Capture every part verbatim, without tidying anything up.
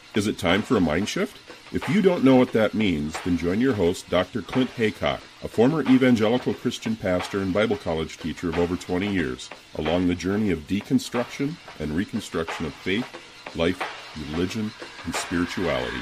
Is it time for a mind shift? If you don't know what that means, then join your host, Doctor Clint Haycock, a former evangelical Christian pastor and Bible college teacher of over twenty years, along the journey of deconstruction and reconstruction of faith, life, religion, and spirituality.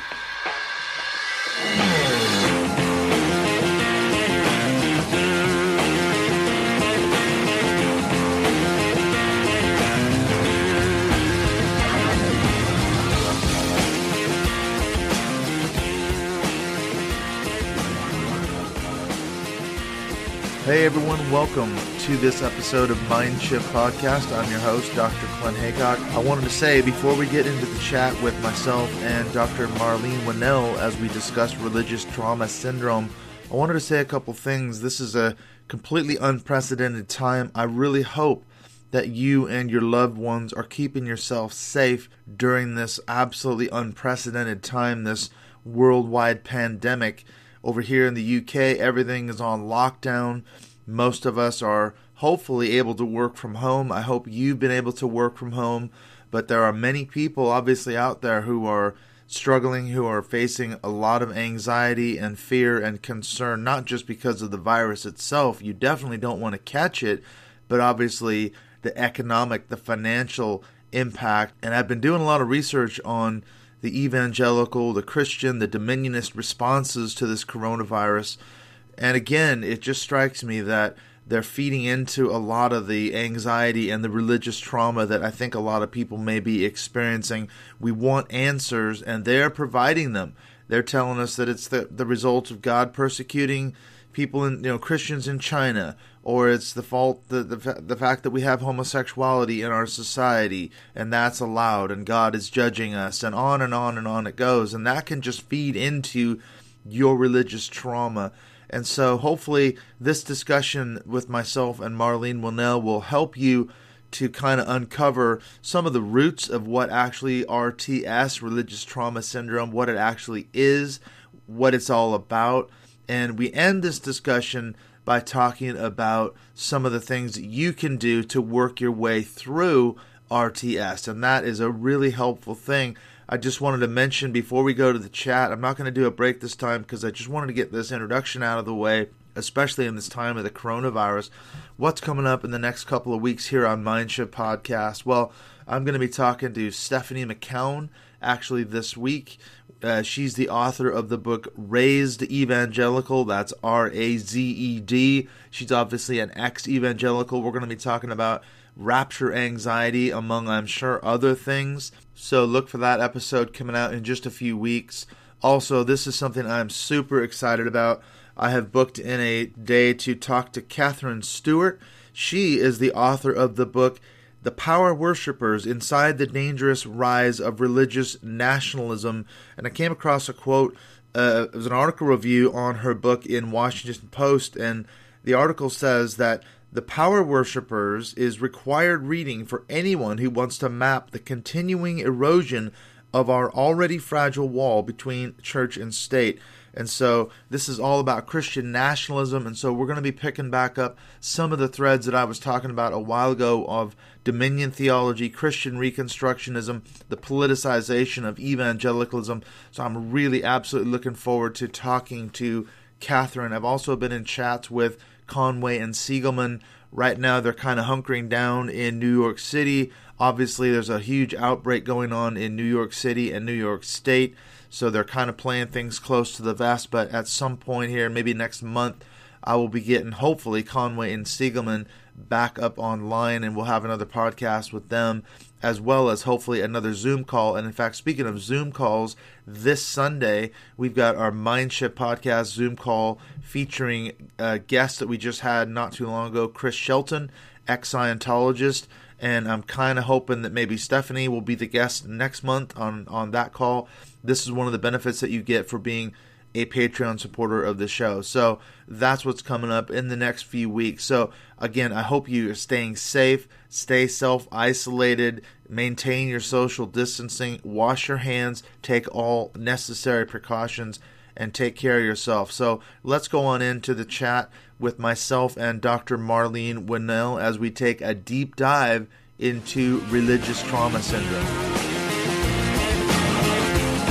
Hey everyone, welcome to this episode of Mind Shift Podcast. I'm your host, Doctor Clint Haycock. I wanted to say, before we get into the chat with myself and Doctor Marlene Winnell as we discuss religious trauma syndrome, I wanted to say a couple things. This is a completely unprecedented time. I really hope that you and your loved ones are keeping yourself safe during this absolutely unprecedented time, this worldwide pandemic. Over here in the U K, everything is on lockdown. Most of us are hopefully able to work from home. I hope you've been able to work from home. But there are many people obviously out there who are struggling, who are facing a lot of anxiety and fear and concern, not just because of the virus itself. You definitely don't want to catch it, but obviously the economic, the financial impact. And I've been doing a lot of research on the evangelical, the Christian, the dominionist responses to this coronavirus. And again, it just strikes me that they're feeding into a lot of the anxiety and the religious trauma that I think a lot of people may be experiencing. We want answers, and they're providing them. They're telling us that it's the, the result of God persecuting people, in, you know, Christians in China, or it's the fault, the, the the fact that we have homosexuality in our society, and that's allowed, and God is judging us, and on and on and on it goes. And that can just feed into your religious trauma. And so hopefully this discussion with myself and Marlene Winnell will help you to kind of uncover some of the roots of what actually R T S, religious trauma syndrome, what it actually is, what it's all about. And we end this discussion by talking about some of the things that you can do to work your way through R T S. And that is a really helpful thing. I just wanted to mention before we go to the chat, I'm not going to do a break this time because I just wanted to get this introduction out of the way, especially in this time of the coronavirus. What's coming up in the next couple of weeks here on Mind Shift Podcast? Well, I'm going to be talking to Stephanie McKeown actually this week. Uh, she's the author of the book Raised Evangelical. That's R A Z E D. She's obviously an ex-evangelical. We're going to be talking about rapture anxiety, among, I'm sure, other things. So look for that episode coming out in just a few weeks. Also, this is something I'm super excited about. I have booked in a day to talk to Catherine Stewart. She is the author of the book The Power Worshippers Inside the Dangerous Rise of Religious Nationalism. And I came across a quote, uh, it was an article review on her book in Washington Post, and the article says that The Power Worshippers is required reading for anyone who wants to map the continuing erosion of our already fragile wall between church and state. And so this is all about Christian nationalism, and so we're going to be picking back up some of the threads that I was talking about a while ago of dominion theology, Christian reconstructionism, the politicization of evangelicalism. So I'm really absolutely looking forward to talking to Catherine. I've also been in chats with Conway and Siegelman. Right now they're kind of hunkering down in New York City. Obviously there's a huge outbreak going on in New York City and New York State. So they're kind of playing things close to the vest, but at some point here, maybe next month, I will be getting, hopefully, Conway and Siegelman back up online, and we'll have another podcast with them, as well as hopefully another Zoom call. And in fact, speaking of Zoom calls, this Sunday, we've got our Mindship Podcast Zoom call featuring a guest that we just had not too long ago, Chris Shelton, ex-Scientologist. And I'm kind of hoping that maybe Stephanie will be the guest next month on, on that call. This is one of the benefits that you get for being a Patreon supporter of the show. So that's what's coming up in the next few weeks. So again, I hope you are staying safe, stay self-isolated, maintain your social distancing, wash your hands, take all necessary precautions, and take care of yourself. So let's go on into the chat with myself and Doctor Marlene Winnell as we take a deep dive into religious trauma syndrome.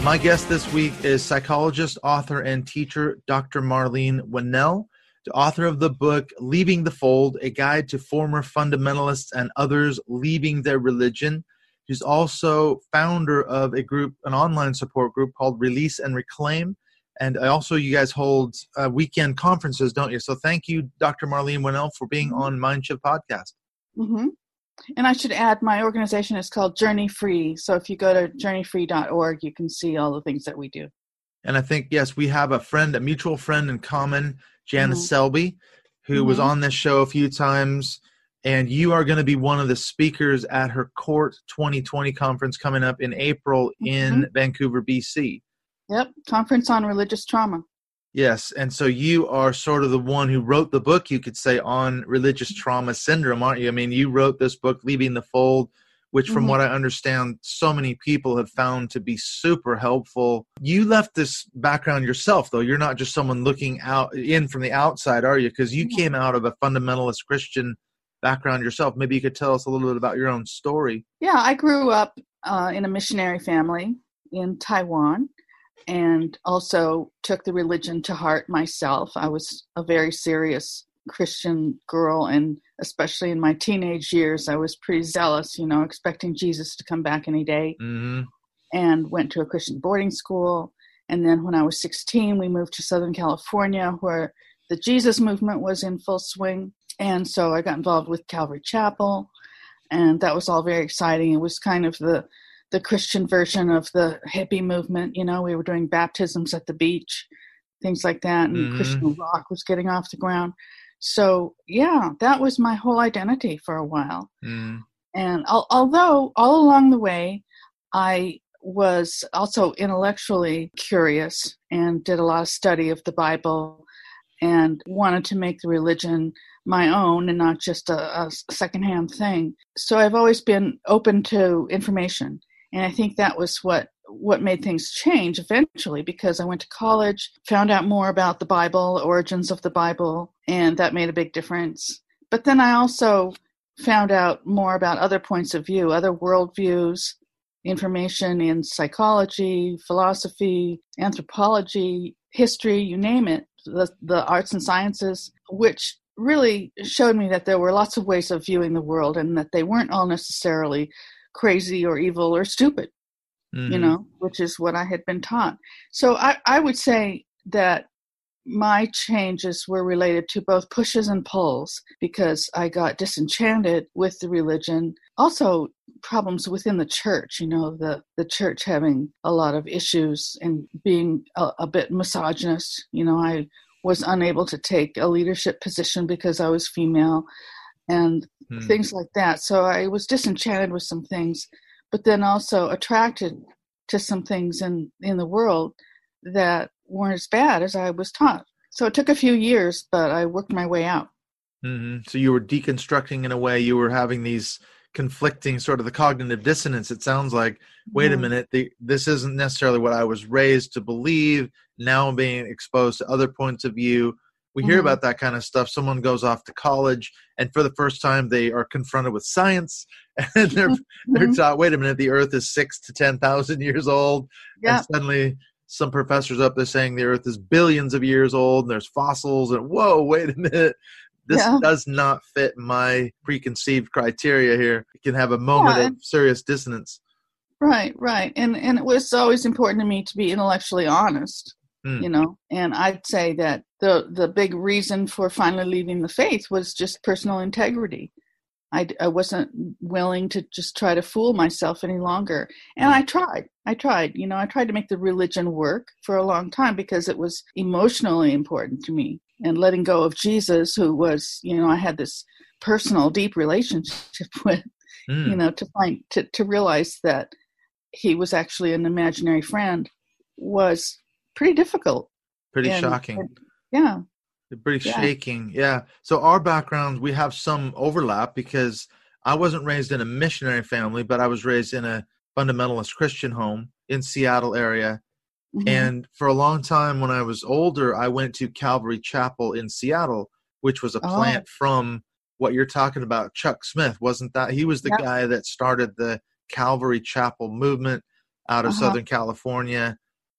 My guest this week is psychologist, author, and teacher Doctor Marlene Winell, the author of the book Leaving the Fold, A Guide to Former Fundamentalists and Others Leaving Their Religion. She's also founder of a group, an online support group called Release and Reclaim. And also you guys hold uh, weekend conferences, don't you? So thank you, Doctor Marlene Winell, for being on Mindshift Podcast. Mm-hmm. And I should add, my organization is called Journey Free. So if you go to journey free dot org, you can see all the things that we do. And I think, yes, we have a friend, a mutual friend in common, Janice Mm-hmm. Selby, who Mm-hmm. was on this show a few times. And you are going to be one of the speakers at her Court twenty twenty conference coming up in April in Mm-hmm. Vancouver, B C. Yep. Conference on Religious Trauma. Yes, and so you are sort of the one who wrote the book, you could say, on religious trauma syndrome, aren't you? I mean, you wrote this book, Leaving the Fold, which from Mm-hmm. what I understand, so many people have found to be super helpful. You left this background yourself, though. You're not just someone looking out in from the outside, are you? Because you Mm-hmm. came out of a fundamentalist Christian background yourself. Maybe you could tell us a little bit about your own story. Yeah, I grew up uh, in a missionary family in Taiwan, and also took the religion to heart myself. I was a very serious Christian girl, and especially in my teenage years, I was pretty zealous, you know, expecting Jesus to come back any day, Mm-hmm. and went to a Christian boarding school. And then when I was sixteen, we moved to Southern California, where the Jesus movement was in full swing. And so I got involved with Calvary Chapel, and that was all very exciting. It was kind of the the Christian version of the hippie movement. You know, we were doing baptisms at the beach, things like that, and Mhm. Christian rock was getting off the ground. So, yeah, that was my whole identity for a while. Mm. And al- although all along the way, I was also intellectually curious and did a lot of study of the Bible and wanted to make the religion my own and not just a, a secondhand thing. So I've always been open to information. And I think that was what, what made things change eventually, because I went to college, found out more about the Bible, origins of the Bible, and that made a big difference. But then I also found out more about other points of view, other worldviews, information in psychology, philosophy, anthropology, history, you name it, the, the arts and sciences, which really showed me that there were lots of ways of viewing the world and that they weren't all necessarily crazy or evil or stupid, Mm-hmm. you know, which is what I had been taught. So I, I would say that my changes were related to both pushes and pulls, because I got disenchanted with the religion. Also, problems within the church, you know, the, the church having a lot of issues and being a, a bit misogynist. You know, I was unable to take a leadership position because I was female and Mm. things like that. So I was disenchanted with some things, but then also attracted to some things in, in the world that weren't as bad as I was taught. So it took a few years, but I worked my way out. Mm-hmm. So you were deconstructing in a way, you were having these conflicting sort of the cognitive dissonance. It sounds like, wait a Mhm. minute, the, this isn't necessarily what I was raised to believe. Now I'm being exposed to other points of view. We hear Mhm. about that kind of stuff. Someone goes off to college, and for the first time, they are confronted with science, and they're they're Mhm. taught, wait a minute, the Earth is six to ten thousand years old, Yeah. and suddenly some professors up there saying the Earth is billions of years old, and there's fossils, and whoa, wait a minute, this Yeah. does not fit my preconceived criteria here. It can have a moment Yeah, of and- serious dissonance. Right, right. And and it was always important to me to be intellectually honest, Hmm. you know. And I'd say that the the big reason for finally leaving the faith was just personal integrity. I, I wasn't willing to just try to fool myself any longer. And I tried. I tried. You know, I tried to make the religion work for a long time because it was emotionally important to me. And letting go of Jesus, who was, you know, I had this personal, deep relationship with, Hmm. you know, to find, to, to realize that he was actually an imaginary friend was pretty difficult. Pretty And- shocking. and- yeah. Pretty Yeah. shaking. Yeah. So our backgrounds, we have some overlap because I wasn't raised in a missionary family, but I was raised in a fundamentalist Christian home in Seattle area. Mhm. And for a long time when I was older, I went to Calvary Chapel in Seattle, which was a Oh. plant from what you're talking about, Chuck Smith. Wasn't that? He was the Yep. guy that started the Calvary Chapel movement out of Uh-huh. Southern California.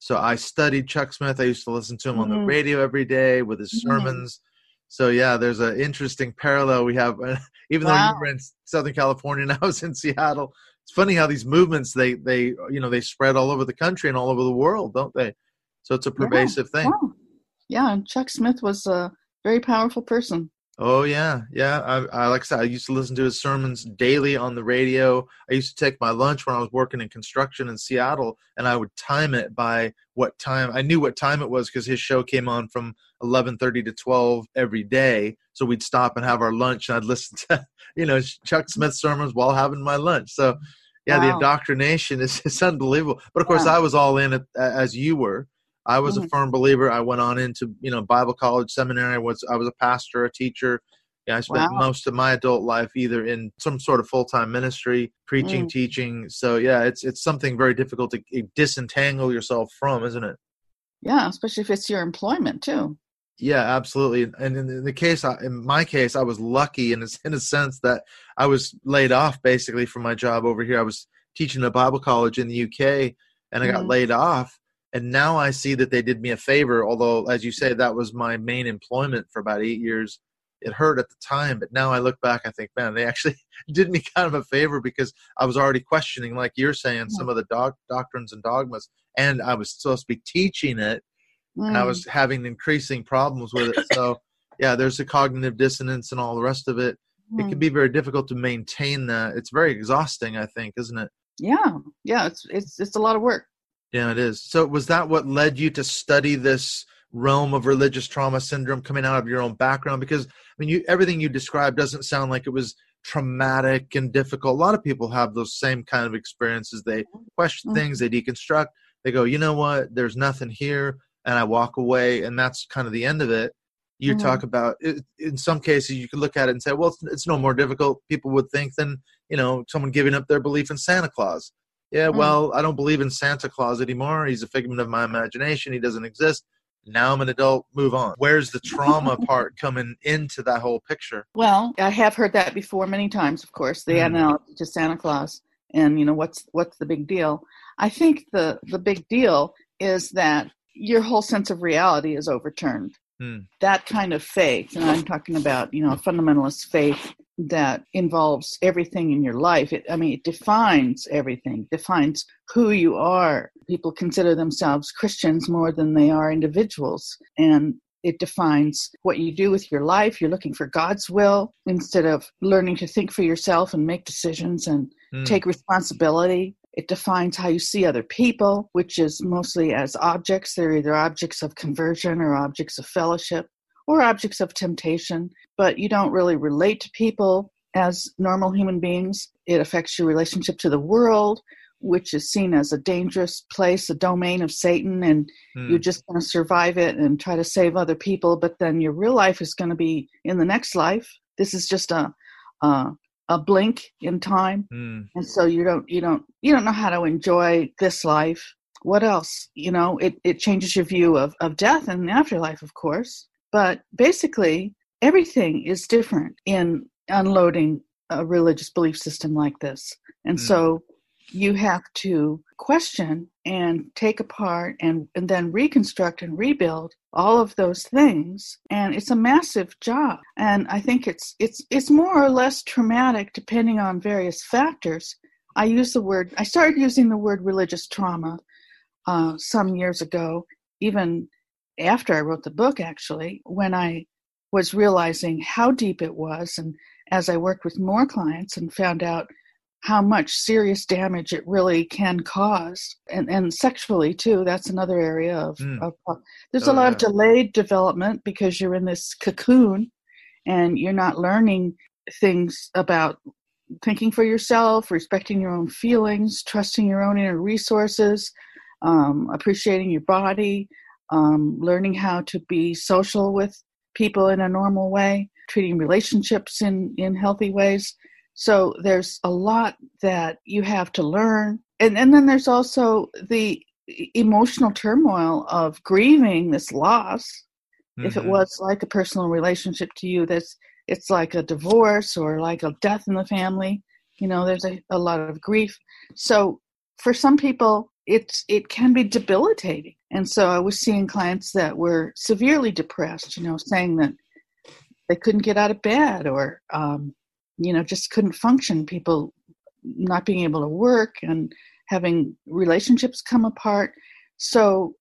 So I studied Chuck Smith. I used to listen to him on the Mm-hmm. radio every day with his Mm-hmm. sermons. So yeah, there's an interesting parallel we have. Even Wow. though you were in Southern California and I was in Seattle, it's funny how these movements, they, they, you know, they spread all over the country and all over the world, don't they? So it's a pervasive yeah. thing. Wow. Yeah, and Chuck Smith was a very powerful person. Oh yeah, yeah. I, I like I said, I used to listen to his sermons daily on the radio. I used to take my lunch when I was working in construction in Seattle, and I would time it by what time. I knew what time it was because his show came on from eleven thirty to twelve every day. So we'd stop and have our lunch, and I'd listen to, you know, Chuck Smith sermons while having my lunch. So yeah, Wow. the indoctrination is, is unbelievable. But of course, Yeah. I was all in it as you were. I was Mhm. a firm believer. I went on into, you know, Bible college, seminary. I was, I was a pastor, a teacher. Yeah, I spent Wow. most of my adult life either in some sort of full-time ministry, preaching, Mm. teaching. So yeah, it's it's something very difficult to disentangle yourself from, isn't it? Yeah, especially if it's your employment too. Yeah, absolutely. And in the case, in my case, I was lucky in a, in a sense that I was laid off basically from my job over here. I was teaching at Bible college in the U K, and I got Mhm. laid off. And now I see that they did me a favor, although, as you say, that was my main employment for about eight years. It hurt at the time, but now I look back, I think, man, they actually did me kind of a favor because I was already questioning, like you're saying, some of the doc- doctrines and dogmas, and I was supposed to be teaching it, and I Mm. was having increasing problems with it. So, yeah, there's a cognitive dissonance and all the rest of it. It can Mm. be very difficult to maintain that. It's very exhausting, I think, isn't it? Yeah, yeah, it's it's it's a lot of work. Yeah, it is. So was that what led you to study this realm of religious trauma syndrome coming out of your own background? Because, I mean, you, everything you described doesn't sound like it was traumatic and difficult. A lot of people have those same kind of experiences. They question Mhm. things, they deconstruct, they go, you know what, there's nothing here, and I walk away, and that's kind of the end of it. You Mhm. talk about, it, in some cases, you could look at it and say, well, it's, it's no more difficult, people would think, than, you know, someone giving up their belief in Santa Claus. Yeah, Mm. well, I don't believe in Santa Claus anymore. He's a figment of my imagination. He doesn't exist. Now I'm an adult. Move on. Where's the trauma part coming into that whole picture? Well, I have heard that before many times, of course, the Mm. analogy to Santa Claus. And, you know, what's what's the big deal? I think the, the big deal is that your whole sense of reality is overturned. Mm. That kind of faith, and I'm talking about, you know, a fundamentalist faith that involves everything in your life. It, I mean, it defines everything, defines who you are. People consider themselves Christians more than they are individuals. And it defines what you do with your life. You're looking for God's will instead of learning to think for yourself and make decisions and Mm. take responsibility. It defines how you see other people, which is mostly as objects. They're either objects of conversion or objects of fellowship or objects of temptation, but you don't really relate to people as normal human beings. It affects your relationship to the world, which is seen as a dangerous place, a domain of Satan, and Mm. you're just going to survive it and try to save other people, but then your real life is going to be in the next life. This is just a a, a blink in time. Mm. And so you don't you don't you don't know how to enjoy this life. What else? You know, it, it changes your view of, of death and the afterlife, of course. But basically, everything is different in unloading a religious belief system like this. And Mm. so you have to question and take apart and, and then reconstruct and rebuild all of those things. And it's a massive job. And I think it's it's it's more or less traumatic depending on various factors. I use the word, I started using the word religious trauma uh, some years ago, even after I wrote the book, actually, when I was realizing how deep it was. And as I worked with more clients and found out how much serious damage it really can cause, and, and sexually too, that's another area of, Mm. of there's Oh, a lot yeah. of delayed development because you're in this cocoon and you're not learning things about thinking for yourself, respecting your own feelings, trusting your own inner resources, um, appreciating your body, um, learning how to be social with people in a normal way, treating relationships in, in healthy ways. So there's a lot that you have to learn. And, and then there's also the emotional turmoil of grieving this loss. Mm-hmm. If it was like a personal relationship to you, that's it's like a divorce or like a death in the family. You know, there's a, a lot of grief. So for some people, it's it can be debilitating. And so I was seeing clients that were severely depressed, you know, saying that they couldn't get out of bed or, um, you know, just couldn't function. People not being able to work and having relationships come apart. So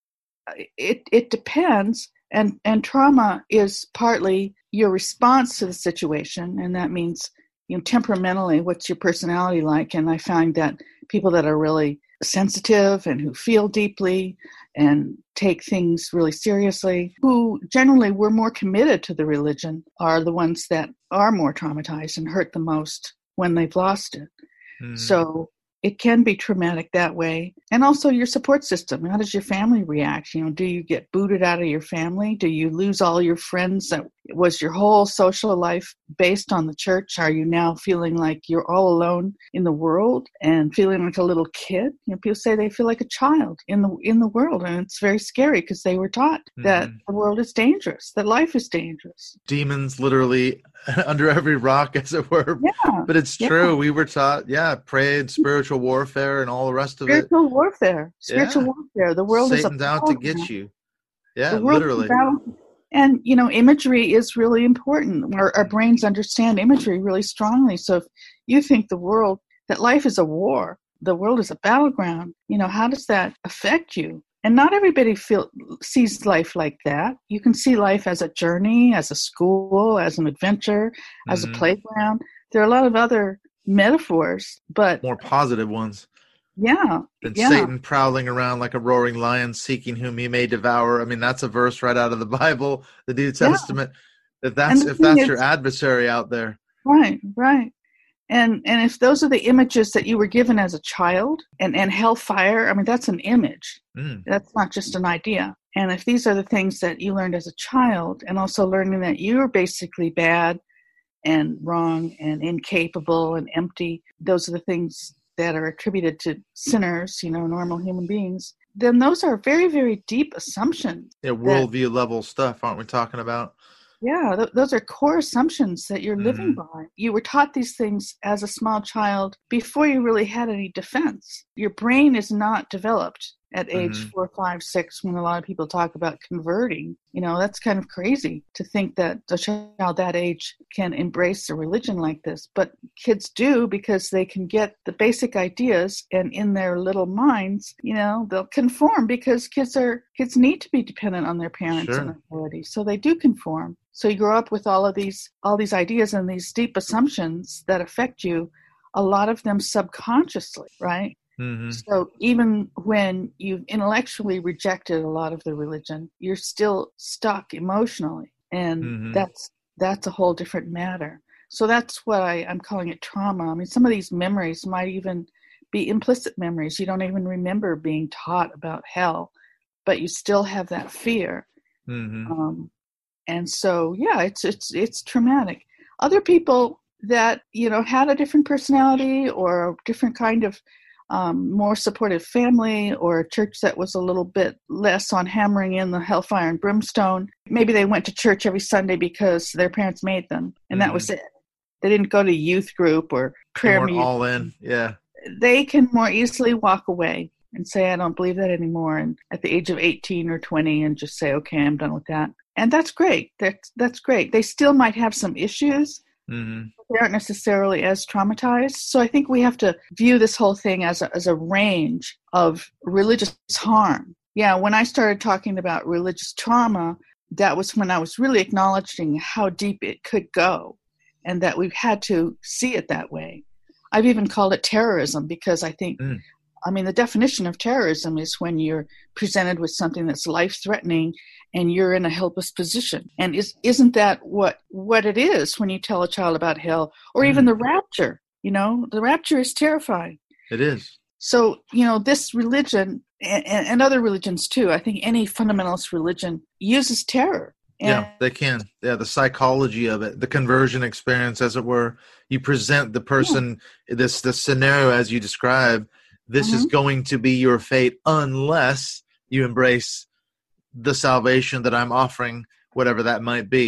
it it depends. And, and trauma is partly your response to the situation. And that means, you know, temperamentally, what's your personality like? And I find that people that are really sensitive and who feel deeply and take things really seriously, who generally were more committed to the religion, are the ones that are more traumatized and hurt the most when they've lost it. Mm. So it can be traumatic that way. And also your support system. How does your family react? You know, do you get booted out of your family? Do you lose all your friends? That was your whole social life based on the church? Are you now feeling like you're all alone in the world and feeling like a little kid? You know, people say they feel like a child in the in the world, and it's very scary because they were taught mm-hmm. that the world is dangerous, that life is dangerous. Demons literally under every rock, as it were. Yeah, but it's yeah. true. We were taught, yeah, prayed spiritual warfare and all the rest of spiritual it. Spiritual warfare. Spiritual yeah. warfare. The world Satan's is Satan's out to get you. Yeah, the world literally. Is about, and, you know, imagery is really important. Our, our brains understand imagery really strongly. So if you think the world, that life is a war, the world is a battleground, you know, how does that affect you? And not everybody feel, sees life like that. You can see life as a journey, as a school, as an adventure, as mm-hmm. a playground. There are a lot of other metaphors, but more positive ones. Yeah. Than yeah. Satan prowling around like a roaring lion, seeking whom he may devour. I mean, that's a verse right out of the Bible, the New Testament. Yeah. If that's if that's is, your adversary out there. Right, right. And and if those are the images that you were given as a child, and, and hellfire, I mean, that's an image. Mm. That's not just an idea. And if these are the things that you learned as a child, and also learning that you're basically bad and wrong and incapable and empty, those are the things that are attributed to sinners, you know, normal human beings, then those are very, very deep assumptions. Yeah, worldview that, level stuff, aren't we talking about? Yeah, th- those are core assumptions that you're mm-hmm. living by. You were taught these things as a small child before you really had any defense. Your brain is not developed at age mm-hmm. four, five, six, when a lot of people talk about converting. You know, that's kind of crazy to think that a child that age can embrace a religion like this. But kids do, because they can get the basic ideas, and in their little minds, you know, they'll conform, because kids are kids need to be dependent on their parents sure. and authority. So they do conform. So you grow up with all of these all these ideas and these deep assumptions that affect you, a lot of them subconsciously, right? Mm-hmm. So even when you've intellectually rejected a lot of the religion, you're still stuck emotionally. And mm-hmm. that's that's a whole different matter. So that's what I, I'm calling it trauma. I mean, some of these memories might even be implicit memories. You don't even remember being taught about hell, but you still have that fear. Mm-hmm. Um, and so, yeah, it's it's it's traumatic. Other people that, you know, had a different personality or a different kind of Um, more supportive family, or a church that was a little bit less on hammering in the hellfire and brimstone. Maybe they went to church every Sunday because their parents made them, and mm-hmm. that was it. They didn't go to youth group or prayer meeting. All in, yeah. They can more easily walk away and say, I don't believe that anymore, and at the age of eighteen or twenty, and just say, okay, I'm done with that. And that's great. That's, that's great. They still might have some issues. Mm-hmm. They aren't necessarily as traumatized. So I think we have to view this whole thing as a, as a range of religious harm. Yeah, when I started talking about religious trauma, that was when I was really acknowledging how deep it could go, and that we've had to see it that way. I've even called it terrorism, because I think, mm. I mean, the definition of terrorism is when you're presented with something that's life-threatening and you're in a helpless position. And is, isn't that what, what it is when you tell a child about hell, or even mm. the rapture? You know, the rapture is terrifying. It is. So, you know, this religion and, and other religions too, I think any fundamentalist religion uses terror. And yeah, they can. Yeah, the psychology of it, the conversion experience, as it were. You present the person, yeah. this, this scenario as you describe, this mm-hmm. is going to be your fate unless you embrace the salvation that I'm offering, whatever that might be.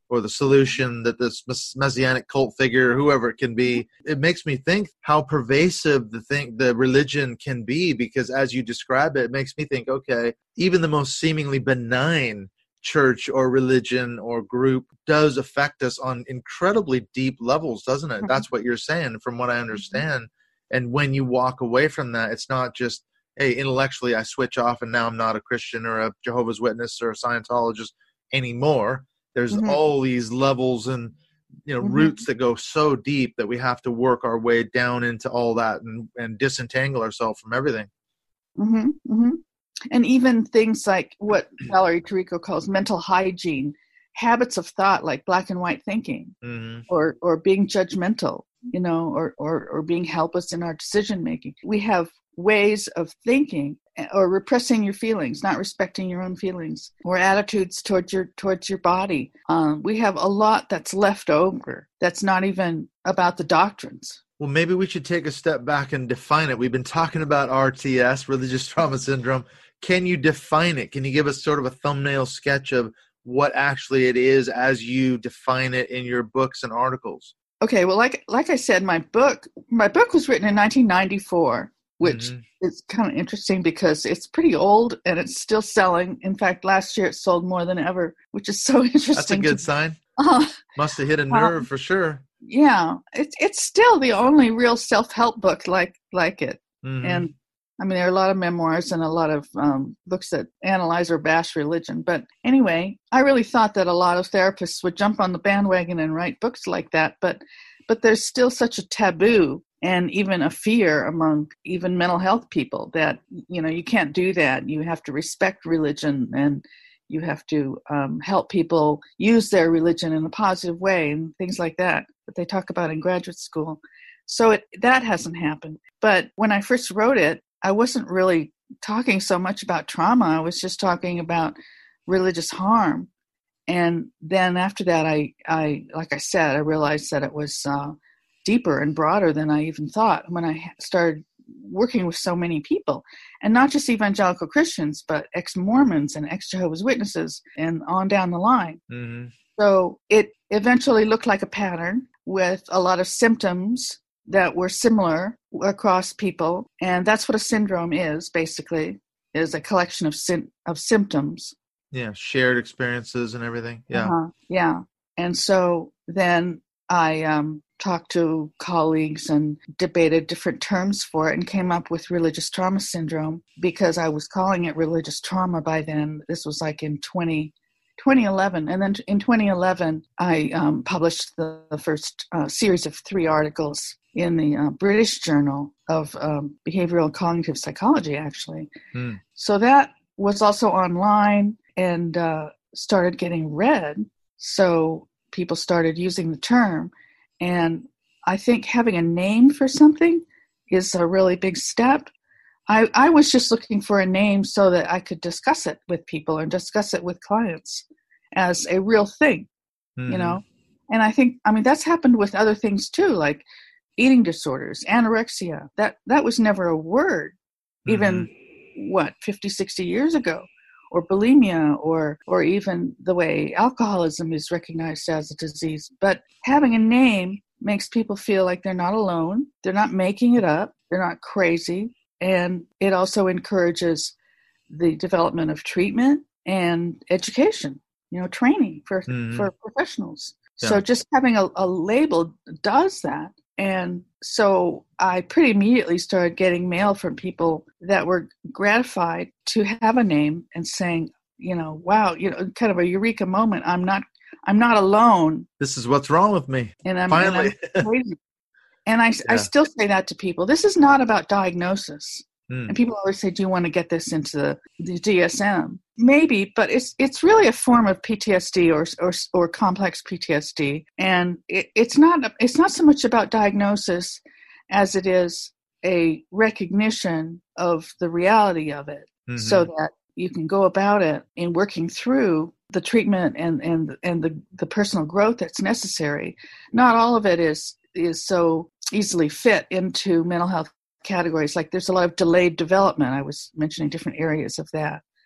or the solution that this messianic cult figure, whoever it can be. It makes me think how pervasive the thing, the religion can be, because as you describe it, it makes me think, okay, even the most seemingly benign church or religion or group does affect us on incredibly deep levels, doesn't it? That's what you're saying, from what I understand. And when you walk away from that, it's not just, hey, intellectually I switch off and now I'm not a Christian or a Jehovah's Witness or a Scientologist anymore. There's mm-hmm. all these levels and, you know, mm-hmm. roots that go so deep that we have to work our way down into all that and, and disentangle ourselves from everything. Mm-hmm. Mm-hmm. And even things like what Valerie Tarico calls mental hygiene, habits of thought like black and white thinking, mm-hmm. or or being judgmental, you know, or, or, or being helpless in our decision making. We have ways of thinking, or repressing your feelings, not respecting your own feelings, or attitudes towards your towards your body. Um, we have a lot that's left over that's not even about the doctrines. Well, maybe we should take a step back and define it. We've been talking about R T S, religious trauma syndrome. Can you define it? Can you give us sort of a thumbnail sketch of what actually it is as you define it in your books and articles? Okay, well, like like I said, my book my book was written in nineteen ninety-four. Which mm-hmm. is kind of interesting because it's pretty old and it's still selling. In fact, last year it sold more than ever, which is so interesting. That's a good to, sign. Uh, Must have hit a nerve um, for sure. Yeah, it's it's still the only real self-help book like like it. Mm-hmm. And I mean, there are a lot of memoirs and a lot of um, books that analyze or bash religion. But anyway, I really thought that a lot of therapists would jump on the bandwagon and write books like that. But but there's still such a taboo and even a fear among even mental health people that, you know, you can't do that. You have to respect religion and you have to um, help people use their religion in a positive way and things like that that they talk about in graduate school. So it, that hasn't happened. But when I first wrote it, I wasn't really talking so much about trauma. I was just talking about religious harm. And then after that, I, I like I said, I realized that it was uh, deeper and broader than I even thought when I started working with so many people, and not just evangelical Christians, but ex-Mormons and ex-Jehovah's Witnesses and on down the line. Mm-hmm. So it eventually looked like a pattern with a lot of symptoms that were similar across people. And that's what a syndrome is, basically, is a collection of sy- of symptoms. Yeah, shared experiences and everything. Yeah. Uh-huh. Yeah. And so then I um, talked to colleagues and debated different terms for it and came up with religious trauma syndrome because I was calling it religious trauma by then. This was like in twenty eleven. And then in twenty eleven, I um, published the, the first uh, series of three articles in the uh, British Journal of um, Behavioral and Cognitive Psychology, actually. Hmm. So that was also online and uh, started getting read. So people started using the term. And I think having a name for something is a really big step. I, I was just looking for a name so that I could discuss it with people and discuss it with clients as a real thing, mm-hmm. you know? And I think, I mean, that's happened with other things too, like eating disorders, anorexia. That, that was never a word, mm-hmm. even, what, fifty, sixty years ago. Or bulimia, or or even the way alcoholism is recognized as a disease. But having a name makes people feel like they're not alone, they're not making it up, they're not crazy, and it also encourages the development of treatment and education, you know, training for, mm-hmm. for professionals. Yeah. So just having a, a label does that. And so I pretty immediately started getting mail from people that were gratified to have a name and saying, you know, wow, you know, kind of a eureka moment. I'm not, I'm not alone. This is what's wrong with me. And I'm, Finally. And I'm crazy. And I, yeah. I still say that to people. This is not about diagnosis. Mm. And people always say, do you want to get this into the, the D S M? Maybe, but it's it's really a form of P T S D or or, or complex P T S D. And it, it's not it's not so much about diagnosis as it is a recognition of the reality of it, mm-hmm. so that you can go about it in working through the treatment and, and, and the, the personal growth that's necessary. Not all of it is is so easily fit into mental health categories. Like there's a lot of delayed development. I was mentioning different areas of that.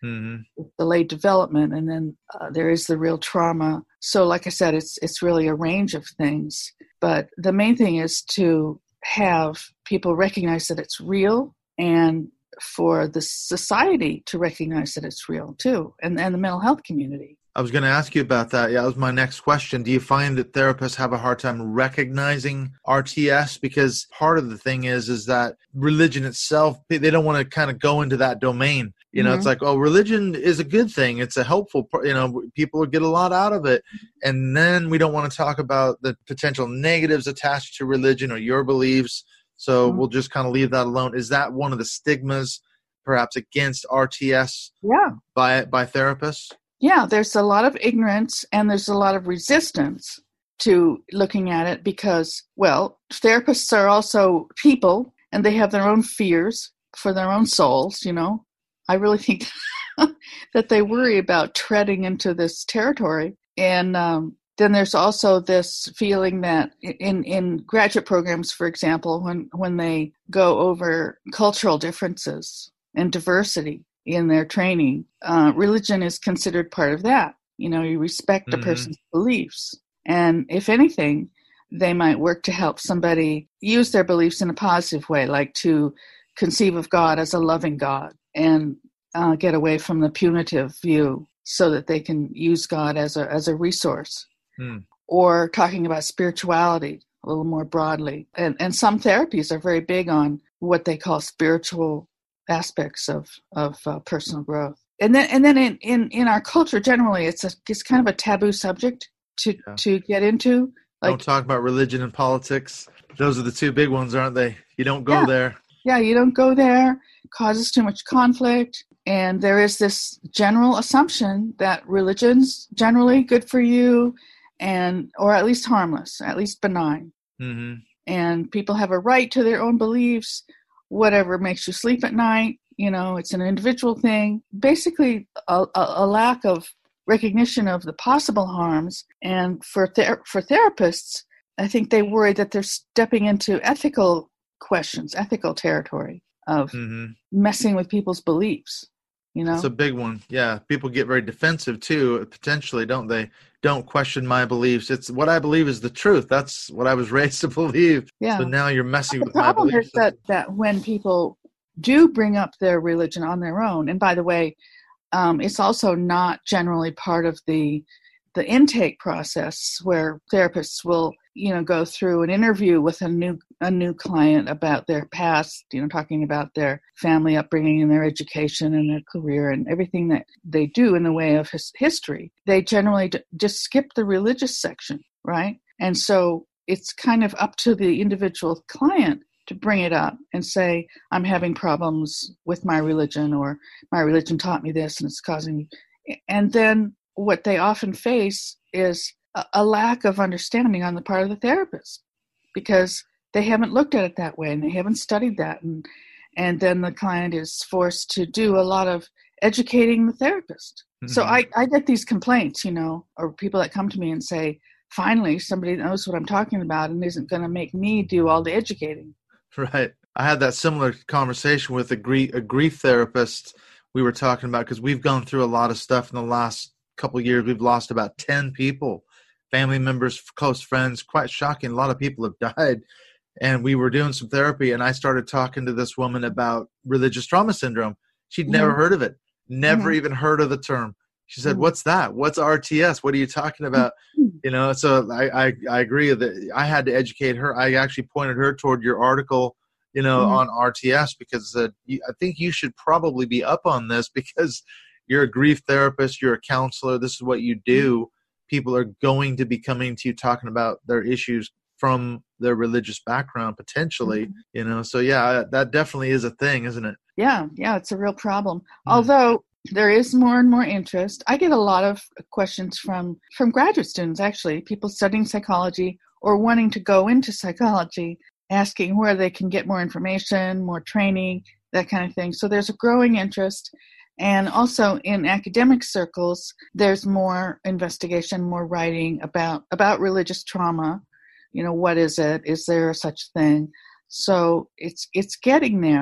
Mm-hmm. delayed development, and then uh, there is the real trauma. So like I said, it's it's really a range of things. But the main thing is to have people recognize that it's real, and for the society to recognize that it's real too, and, and the mental health community. I was going to ask you about that. Yeah, that was my next question. Do you find that therapists have a hard time recognizing R T S? Because part of the thing is, is that religion itself, they don't want to kind of go into that domain. You know, mm-hmm. It's like, oh, religion is a good thing. It's a helpful, you know, people get a lot out of it. And then we don't want to talk about the potential negatives attached to religion or your beliefs. So mm-hmm. we'll just kind of leave that alone. Is that one of the stigmas perhaps against R T S yeah. by by therapists? Yeah, there's a lot of ignorance and there's a lot of resistance to looking at it because, well, therapists are also people and they have their own fears for their own souls, you know. I really think that they worry about treading into this territory. And um, then there's also this feeling that in, in graduate programs, for example, when, when they go over cultural differences and diversity in their training, uh, religion is considered part of that. You know, you respect mm-hmm. a person's beliefs. And if anything, they might work to help somebody use their beliefs in a positive way, like to conceive of God as a loving God and uh, get away from the punitive view so that they can use God as a as a resource. Mm. Or talking about spirituality a little more broadly. And, and some therapies are very big on what they call spiritual aspects of of uh, personal growth, and then and then in, in, in our culture generally, it's a it's kind of a taboo subject to yeah. to get into. Like, don't talk about religion and politics. Those are the two big ones, aren't they? You don't go yeah. there. Yeah, you don't go there. Causes too much conflict, and there is this general assumption that religion's generally good for you, and or at least harmless, at least benign, mm-hmm. and people have a right to their own beliefs. Whatever makes you sleep at night, you know, it's an individual thing. Basically, a, a, a lack of recognition of the possible harms. And for ther- for therapists, I think they worry that they're stepping into ethical questions, ethical territory of mm-hmm. messing with people's beliefs. You know, it's a big one. Yeah, people get very defensive too, potentially, don't they? Don't question my beliefs. It's what I believe is the truth. That's what I was raised to believe. Yeah. So now you're messing but with my beliefs. The problem is that, that when people do bring up their religion on their own, and by the way, um, it's also not generally part of the the intake process where therapists will, you know, go through an interview with a new a new client about their past, you know, talking about their family upbringing and their education and their career and everything that they do in the way of his history. They generally d- just skip the religious section, right? And so it's kind of up to the individual client to bring it up and say, I'm having problems with my religion, or my religion taught me this and it's causing me. And then what they often face is a, a lack of understanding on the part of the therapist, because they haven't looked at it that way and they haven't studied that. And, and then the client is forced to do a lot of educating the therapist. Mm-hmm. So I, I get these complaints, you know, or people that come to me and say, finally, somebody knows what I'm talking about and isn't going to make me do all the educating. Right. I had that similar conversation with a grief, a grief therapist we were talking about, because we've gone through a lot of stuff in the last couple of years. We've lost about ten people, family members, close friends, quite shocking. A lot of people have died. And we were doing some therapy, and I started talking to this woman about religious trauma syndrome. She'd mm-hmm. never heard of it, never mm-hmm. even heard of the term. She said, mm-hmm. what's that? What's R T S? What are you talking about? Mm-hmm. You know, so I, I, I agree that I had to educate her. I actually pointed her toward your article, you know, mm-hmm. on R T S, because uh, you, I think you should probably be up on this, because you're a grief therapist, you're a counselor, this is what you do. Mm-hmm. People are going to be coming to you talking about their issues from their religious background, potentially, mm-hmm. you know, so yeah, that definitely is a thing, isn't it? Yeah, yeah, it's a real problem. Mm-hmm. Although there is more and more interest. I get a lot of questions from, from graduate students, actually, people studying psychology or wanting to go into psychology, asking where they can get more information, more training, that kind of thing. So there's a growing interest. And also in academic circles, there's more investigation, more writing about, about religious trauma. You know, what is it? Is there such thing? So it's it's getting there.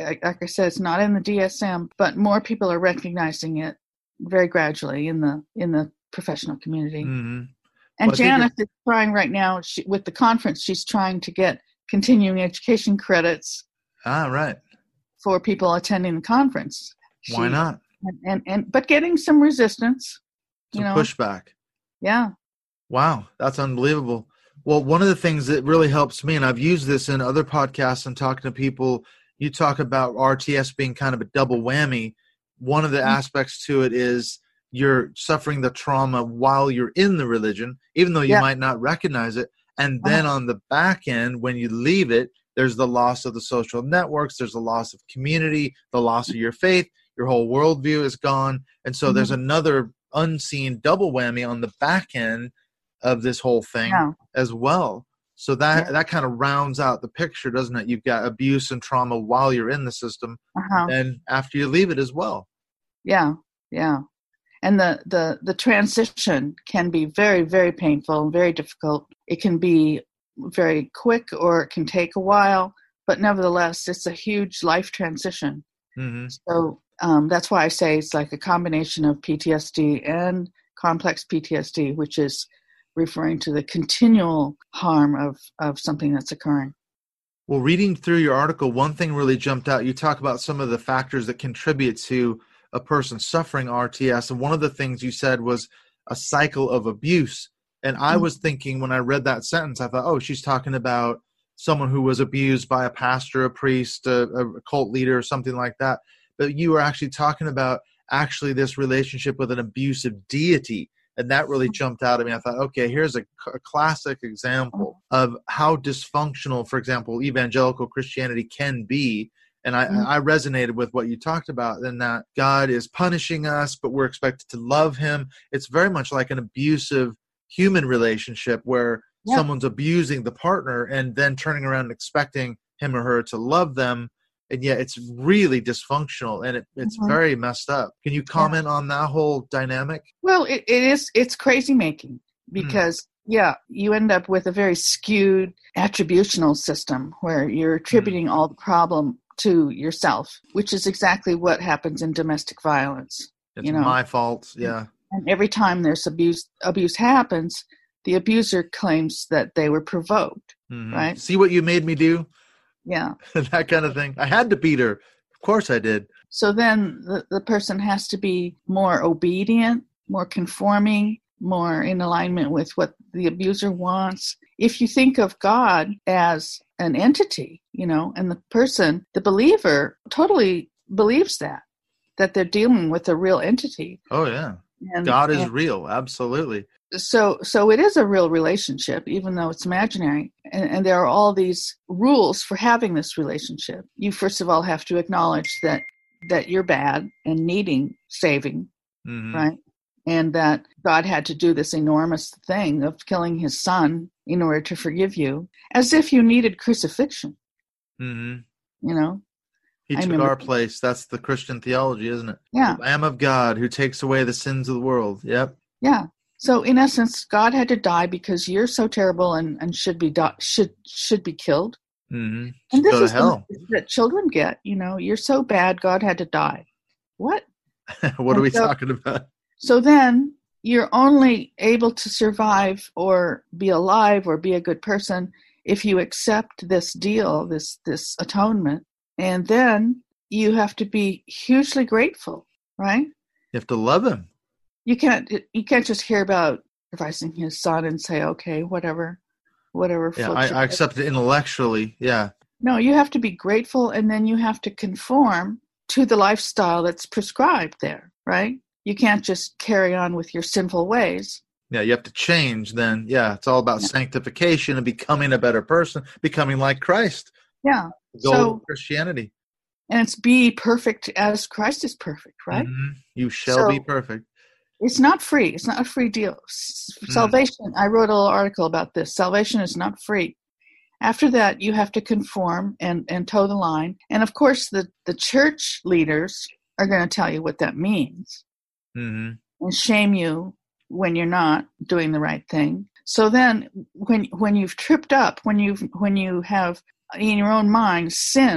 like I said, it's not in the D S M, but more people are recognizing it very gradually in the in the professional community. Mm-hmm. And Well, Janice is trying right now she, with the conference. She's trying to get continuing education credits. Ah, right. For people attending the conference. She, Why not? And, and and but getting some resistance. Some you know? pushback. Yeah. Wow, that's unbelievable. Well, one of the things that really helps me, and I've used this in other podcasts and talking to people, you talk about R T S being kind of a double whammy. One of the mm-hmm. aspects to it is you're suffering the trauma while you're in the religion, even though you yeah. might not recognize it. And then uh-huh. on the back end, when you leave it, there's the loss of the social networks, there's the loss of community, the loss of your faith, your whole worldview is gone. And so mm-hmm. there's another unseen double whammy on the back end of this whole thing yeah. as well. So that, yeah. that kind of rounds out the picture, doesn't it? You've got abuse and trauma while you're in the system uh-huh. and after you leave it as well. Yeah, yeah. And the, the, the transition can be very, very painful and very difficult. It can be very quick or it can take a while, but nevertheless, it's a huge life transition. Mm-hmm. So um, that's why I say it's like a combination of P T S D and complex P T S D, which is referring to the continual harm of, of something that's occurring. Well, reading through your article, one thing really jumped out. You talk about some of the factors that contribute to a person suffering R T S, and one of the things you said was a cycle of abuse. And I was thinking when I read that sentence, I thought, oh, she's talking about someone who was abused by a pastor, a priest, a, a cult leader, or something like that. But you were actually talking about actually this relationship with an abusive deity. And that really jumped out at me. I thought, okay, here's a, a classic example of how dysfunctional, for example, evangelical Christianity can be. And I, mm-hmm. I resonated with what you talked about, in that God is punishing us, but we're expected to love him. It's very much like an abusive human relationship where yeah. someone's abusing the partner and then turning around and expecting him or her to love them. And yet it's really dysfunctional and it, it's mm-hmm. very messed up. Can you comment yeah. on that whole dynamic? Well, it, it is, it's crazy making because, mm. yeah, you end up with a very skewed attributional system where you're attributing mm. all the problem to yourself, which is exactly what happens in domestic violence. It's you know? my fault, yeah. And every time there's abuse, abuse happens, the abuser claims that they were provoked, mm-hmm. right? See what you made me do? Yeah. That kind of thing. I had to beat her. Of course I did. So then the, the person has to be more obedient, more conforming, more in alignment with what the abuser wants. If you think of God as an entity, you know, and the person, the believer, totally believes that, that they're dealing with a real entity. Oh, yeah. And, God is and, real. Absolutely. So so it is a real relationship, even though it's imaginary. And, and there are all these rules for having this relationship. You first of all have to acknowledge that, that you're bad and needing saving, mm-hmm. right? And that God had to do this enormous thing of killing his son in order to forgive you, as if you needed crucifixion. Mm-hmm. You know? He took our place. That's the Christian theology, isn't it? Yeah. The Lamb of God who takes away the sins of the world. Yep. Yeah. So in essence, God had to die because you're so terrible and, and should be do- should should be killed. Mm-hmm. And this Go to is hell. The that children get. You know, you're so bad, God had to die. What? What and are we so, talking about? So then you're only able to survive or be alive or be a good person if you accept this deal, this this atonement. And then you have to be hugely grateful, right? You have to love him. You can't you can't just hear about sacrificing his son and say, okay, whatever, whatever. Yeah, I, I accept it intellectually. Yeah. No, you have to be grateful, and then you have to conform to the lifestyle that's prescribed there, right? You can't just carry on with your sinful ways. Yeah, you have to change then. Yeah, it's all about yeah. sanctification and becoming a better person, becoming like Christ. Yeah. The goal so, of Christianity. And it's be perfect as Christ is perfect, right? Mm-hmm. You shall so, be perfect. It's not free. It's not a free deal. Salvation, mm. I wrote a little article about this. Salvation is not free. After that, you have to conform and, and toe the line. And of course, the, the church leaders are going to tell you what that means mm-hmm. and shame you when you're not doing the right thing. So then when when you've tripped up, when you've when you have in your own mind sinned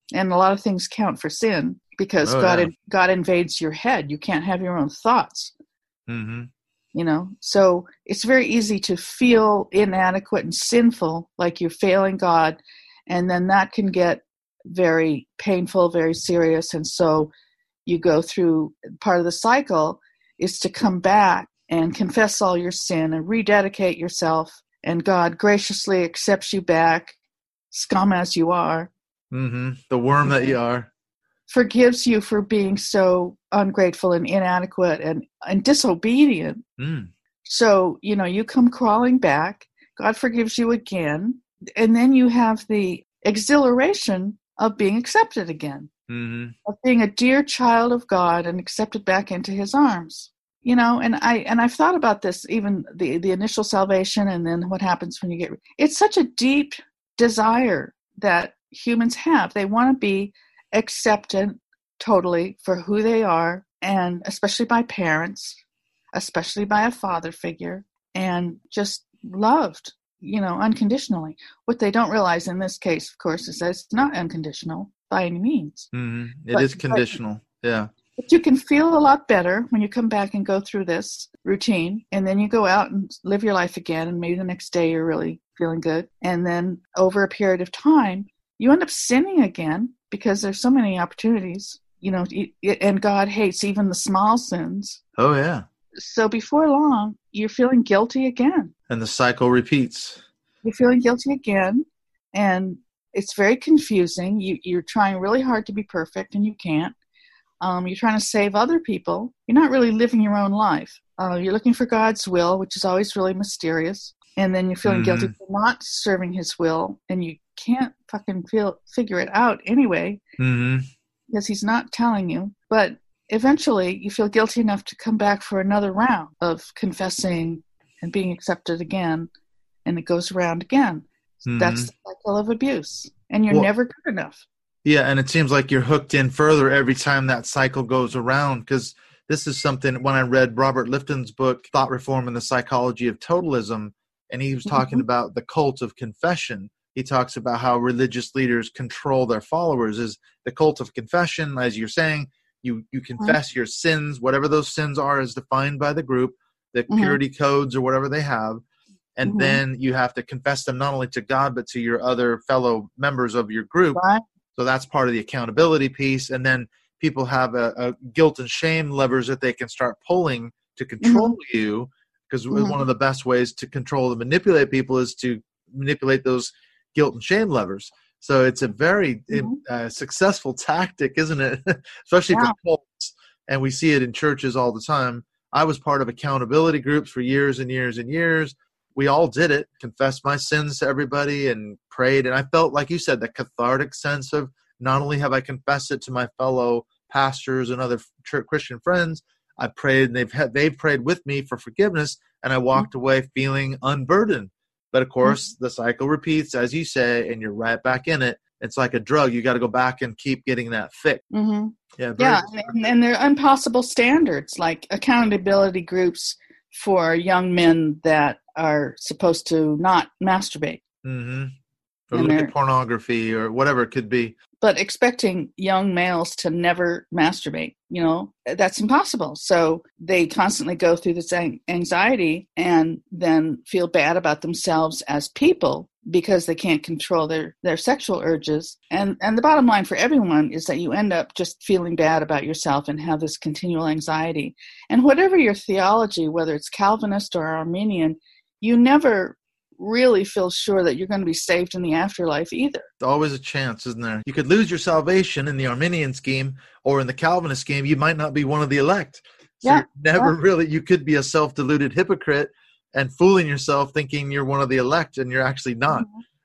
And a lot of things count for sin because Oh, God yeah. God invades your head. You can't have your own thoughts. Mm-hmm. You know, so it's very easy to feel inadequate and sinful, like you're failing God, and then that can get very painful, very serious, and so you go through part of the cycle is to come back and confess all your sin and rededicate yourself, and God graciously accepts you back, scum as you are. Mm-hmm. The worm that you are. Forgives you for being so ungrateful and inadequate and, and disobedient. Mm. So, you know, you come crawling back, God forgives you again, and then you have the exhilaration of being accepted again, Mm-hmm. of being a dear child of God and accepted back into his arms. You know, and I and I've thought about this, even the, the initial salvation and then what happens when you get it's such a deep desire that humans have. They want to be accepted totally for who they are, and especially by parents, especially by a father figure, and just loved, you know, unconditionally. What they don't realize in this case, of course, is that it's not unconditional by any means. Mm-hmm. It But- is conditional. Yeah. But you can feel a lot better when you come back and go through this routine, and then you go out and live your life again, and maybe the next day you're really feeling good. And then over a period of time, you end up sinning again because there's so many opportunities, you know, and God hates even the small sins. Oh, yeah. So before long, you're feeling guilty again. And the cycle repeats. You're feeling guilty again, and it's very confusing. You, you're trying really hard to be perfect, and you can't. Um, you're trying to save other people. You're not really living your own life. Uh, you're looking for God's will, which is always really mysterious. And then you're feeling Mm-hmm. guilty for not serving his will, and you can't fucking feel figure it out anyway Mm-hmm. because he's not telling you. But eventually you feel guilty enough to come back for another round of confessing and being accepted again, and it goes around again. Mm-hmm. That's the cycle of abuse, and you're Well- never good enough. Yeah, and it seems like you're hooked in further every time that cycle goes around, because this is something, when I read Robert Lifton's book, Thought Reform and the Psychology of Totalism, and he was talking Mhm. about the cult of confession. He talks about how religious leaders control their followers. Is the cult of confession, as you're saying, you, you confess your sins, whatever those sins are is defined by the group, the Mhm. purity codes or whatever they have, and Mhm. then you have to confess them not only to God but to your other fellow members of your group. Right? So that's part of the accountability piece. And then people have a, a guilt and shame levers that they can start pulling to control Mm-hmm. you. Because Mhm. one of the best ways to control and manipulate people is to manipulate those guilt and shame levers. So it's a very Mhm. uh, successful tactic, isn't it? Especially Yeah. for cults. And we see it in churches all the time. I was part of accountability groups for years and years and years. We all did it, confessed my sins to everybody and prayed. And I felt, like you said, the cathartic sense of not only have I confessed it to my fellow pastors and other church Christian friends, I prayed and they've had, they've prayed with me for forgiveness. And I walked away feeling unburdened. But of course, the cycle repeats, as you say, and you're right back in it. It's like a drug. You got to go back and keep getting that fix. Mm-hmm. Yeah. very Yeah, destructive. and, and there are impossible standards, like accountability groups for young men that are supposed to not masturbate, Mm-hmm. Or And look they're- at pornography or whatever it could be. but expecting young males to never masturbate, you know, that's impossible. So they constantly go through this an- anxiety and then feel bad about themselves as people because they can't control their, their sexual urges. And and the bottom line for everyone is that you end up just feeling bad about yourself and have this continual anxiety. And whatever your theology, whether it's Calvinist or Arminian, you never really feel sure that you're going to be saved in the afterlife either. There's always a chance, isn't there? You could lose your salvation in the Arminian scheme, or in the Calvinist scheme, you might not be one of the elect. So Yeah, you're never yeah. really, you could be a self-deluded hypocrite and fooling yourself thinking you're one of the elect, and you're actually not.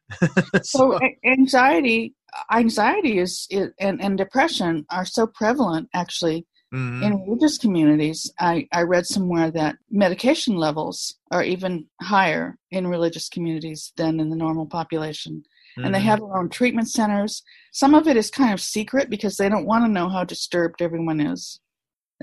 So So- a- anxiety, anxiety is, is and, and depression are so prevalent actually Mhm. in religious communities. I, I read somewhere that medication levels are even higher in religious communities than in the normal population. And they Mhm. have their own treatment centers. Some of it is kind of secret because they don't want to know how disturbed everyone is.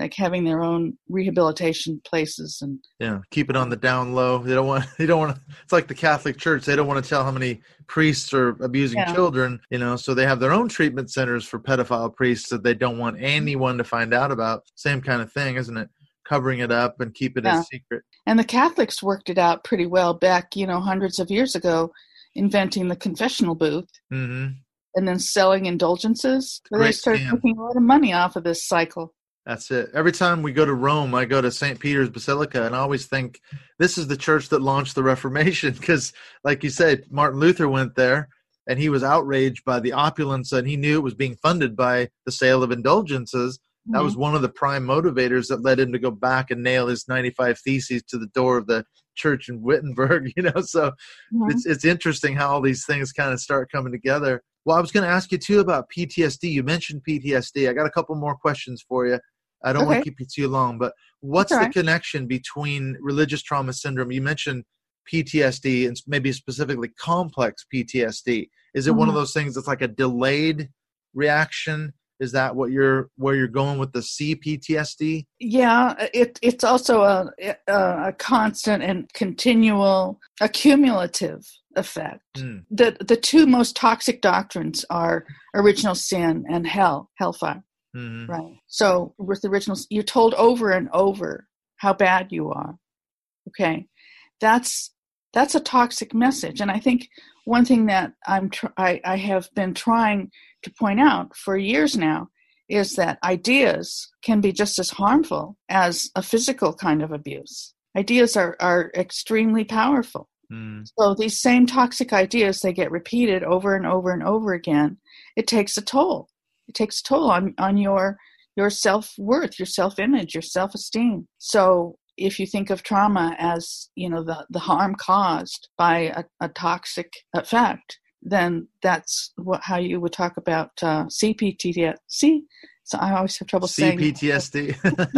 like having their own rehabilitation places. And yeah, keep it on the down low. They don't want, they don't want to, it's like the Catholic Church. They don't want to tell how many priests are abusing yeah. children, you know, so they have their own treatment centers for pedophile priests that they don't want anyone to find out about. Same kind of thing, isn't it? Covering it up and keep it yeah. a secret. And the Catholics worked it out pretty well back, you know, hundreds of years ago, inventing the confessional booth. Mm-hmm. And then selling indulgences. So Great they started scam. making a lot of money off of this cycle. That's it. Every time we go to Rome, I go to Saint Peter's Basilica, and I always think this is the church that launched the Reformation because, like you said, Martin Luther went there, and he was outraged by the opulence, and he knew it was being funded by the sale of indulgences. That mm-hmm. was one of the prime motivators that led him to go back and nail his ninety-five Theses to the door of the church in Wittenberg, you know. So mm-hmm. it's it's interesting how all these things kind of start coming together. Well, I was going to ask you, too, about P T S D. You mentioned P T S D. I got a couple more questions for you. I don't okay. want to keep you too long, but what's That's the right. connection between religious trauma syndrome? You mentioned P T S D and maybe specifically complex P T S D. Is it mm-hmm. one of those things that's like a delayed reaction? Is that what you're where you're going with the C P T S D? Yeah, it, it's also a, a, a constant and continual accumulative effect. Mm. The the two most toxic doctrines are original sin and hell, hellfire. Mm-hmm. Right. So with the original, you're told over and over how bad you are. Okay, that's that's a toxic message, and I think one thing that I'm tr- I, I have been trying to point out for years now is that ideas can be just as harmful as a physical kind of abuse. Ideas are, are extremely powerful. Mm. So these same toxic ideas, they get repeated over and over and over again. It takes a toll. It takes a toll on, on your your self-worth, your self-image, your self-esteem. So if you think of trauma as, you know, the, the harm caused by a, a toxic effect, then that's what how you would talk about uh, C P T S D. So I always have trouble saying C P T S D.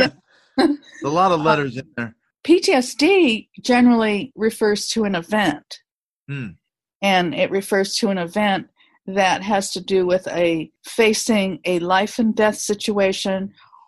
A lot of letters in there. P T S D generally refers to an event, hmm. and it refers to an event that has to do with a facing a life and death situation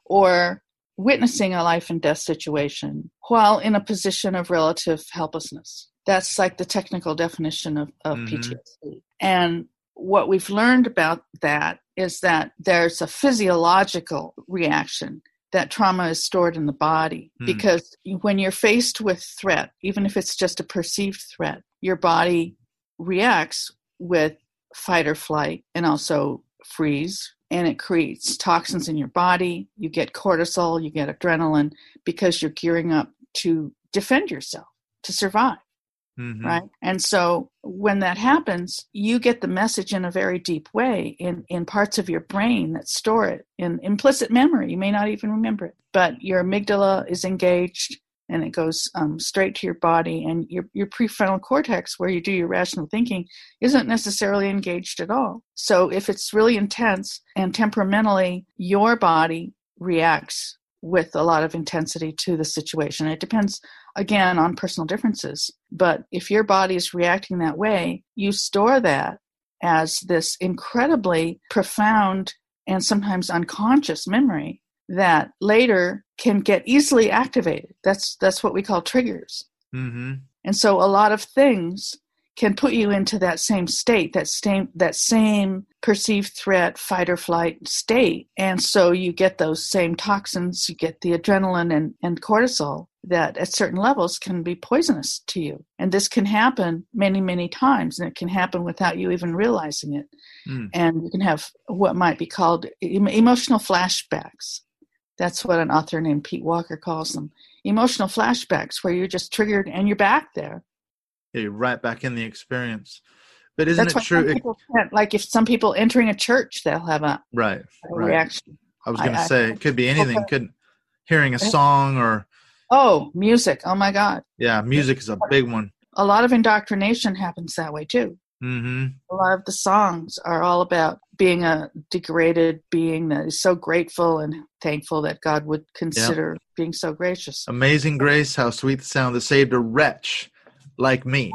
or witnessing a life and death situation while in a position of relative helplessness. That's like the technical definition of, of mm-hmm. P T S D. And what we've learned about that is that there's a physiological reaction that trauma is stored in the body. Mm. Because when you're faced with threat, even if it's just a perceived threat, your body reacts with fight or flight and also freeze. And it creates toxins in your body. You get cortisol, you get adrenaline because you're gearing up to defend yourself, to survive. Mm-hmm. Right. And so when that happens, you get the message in a very deep way in, in parts of your brain that store it in implicit memory. You may not even remember it, but your amygdala is engaged and it goes um, straight to your body, and your, your prefrontal cortex, where you do your rational thinking, isn't necessarily engaged at all. So if it's really intense and temperamentally, your body reacts with a lot of intensity to the situation. It depends, again, on personal differences. But if your body is reacting that way, you store that as this incredibly profound and sometimes unconscious memory that later can get easily activated. That's that's what we call triggers. Mm-hmm. And so a lot of things can put you into that same state, that same that same perceived threat, fight or flight state. And so you get those same toxins, you get the adrenaline and, and cortisol that at certain levels can be poisonous to you. And this can happen many, many times, and it can happen without you even realizing it. Mm. And you can have what might be called emotional flashbacks. That's what an author named Pete Walker calls them. Emotional flashbacks, where you're just triggered and you're back there. Yeah, you're right back in the experience. But isn't That's it true? It, like if some people entering a church, they'll have a, right, a right. reaction. I was going to I, say, I, it could be anything. Okay. Could hearing a song or... Oh, music. Oh, my God. Yeah, music is a big one. A lot of indoctrination happens that way, too. Mm-hmm. A lot of the songs are all about being a degraded being that is so grateful and thankful that God would consider yep. being so gracious. Amazing grace, how sweet the sound that saved a wretch like me.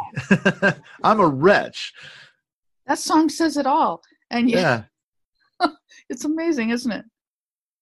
I'm a wretch. That song says it all. And yet, yeah, it's amazing, isn't it?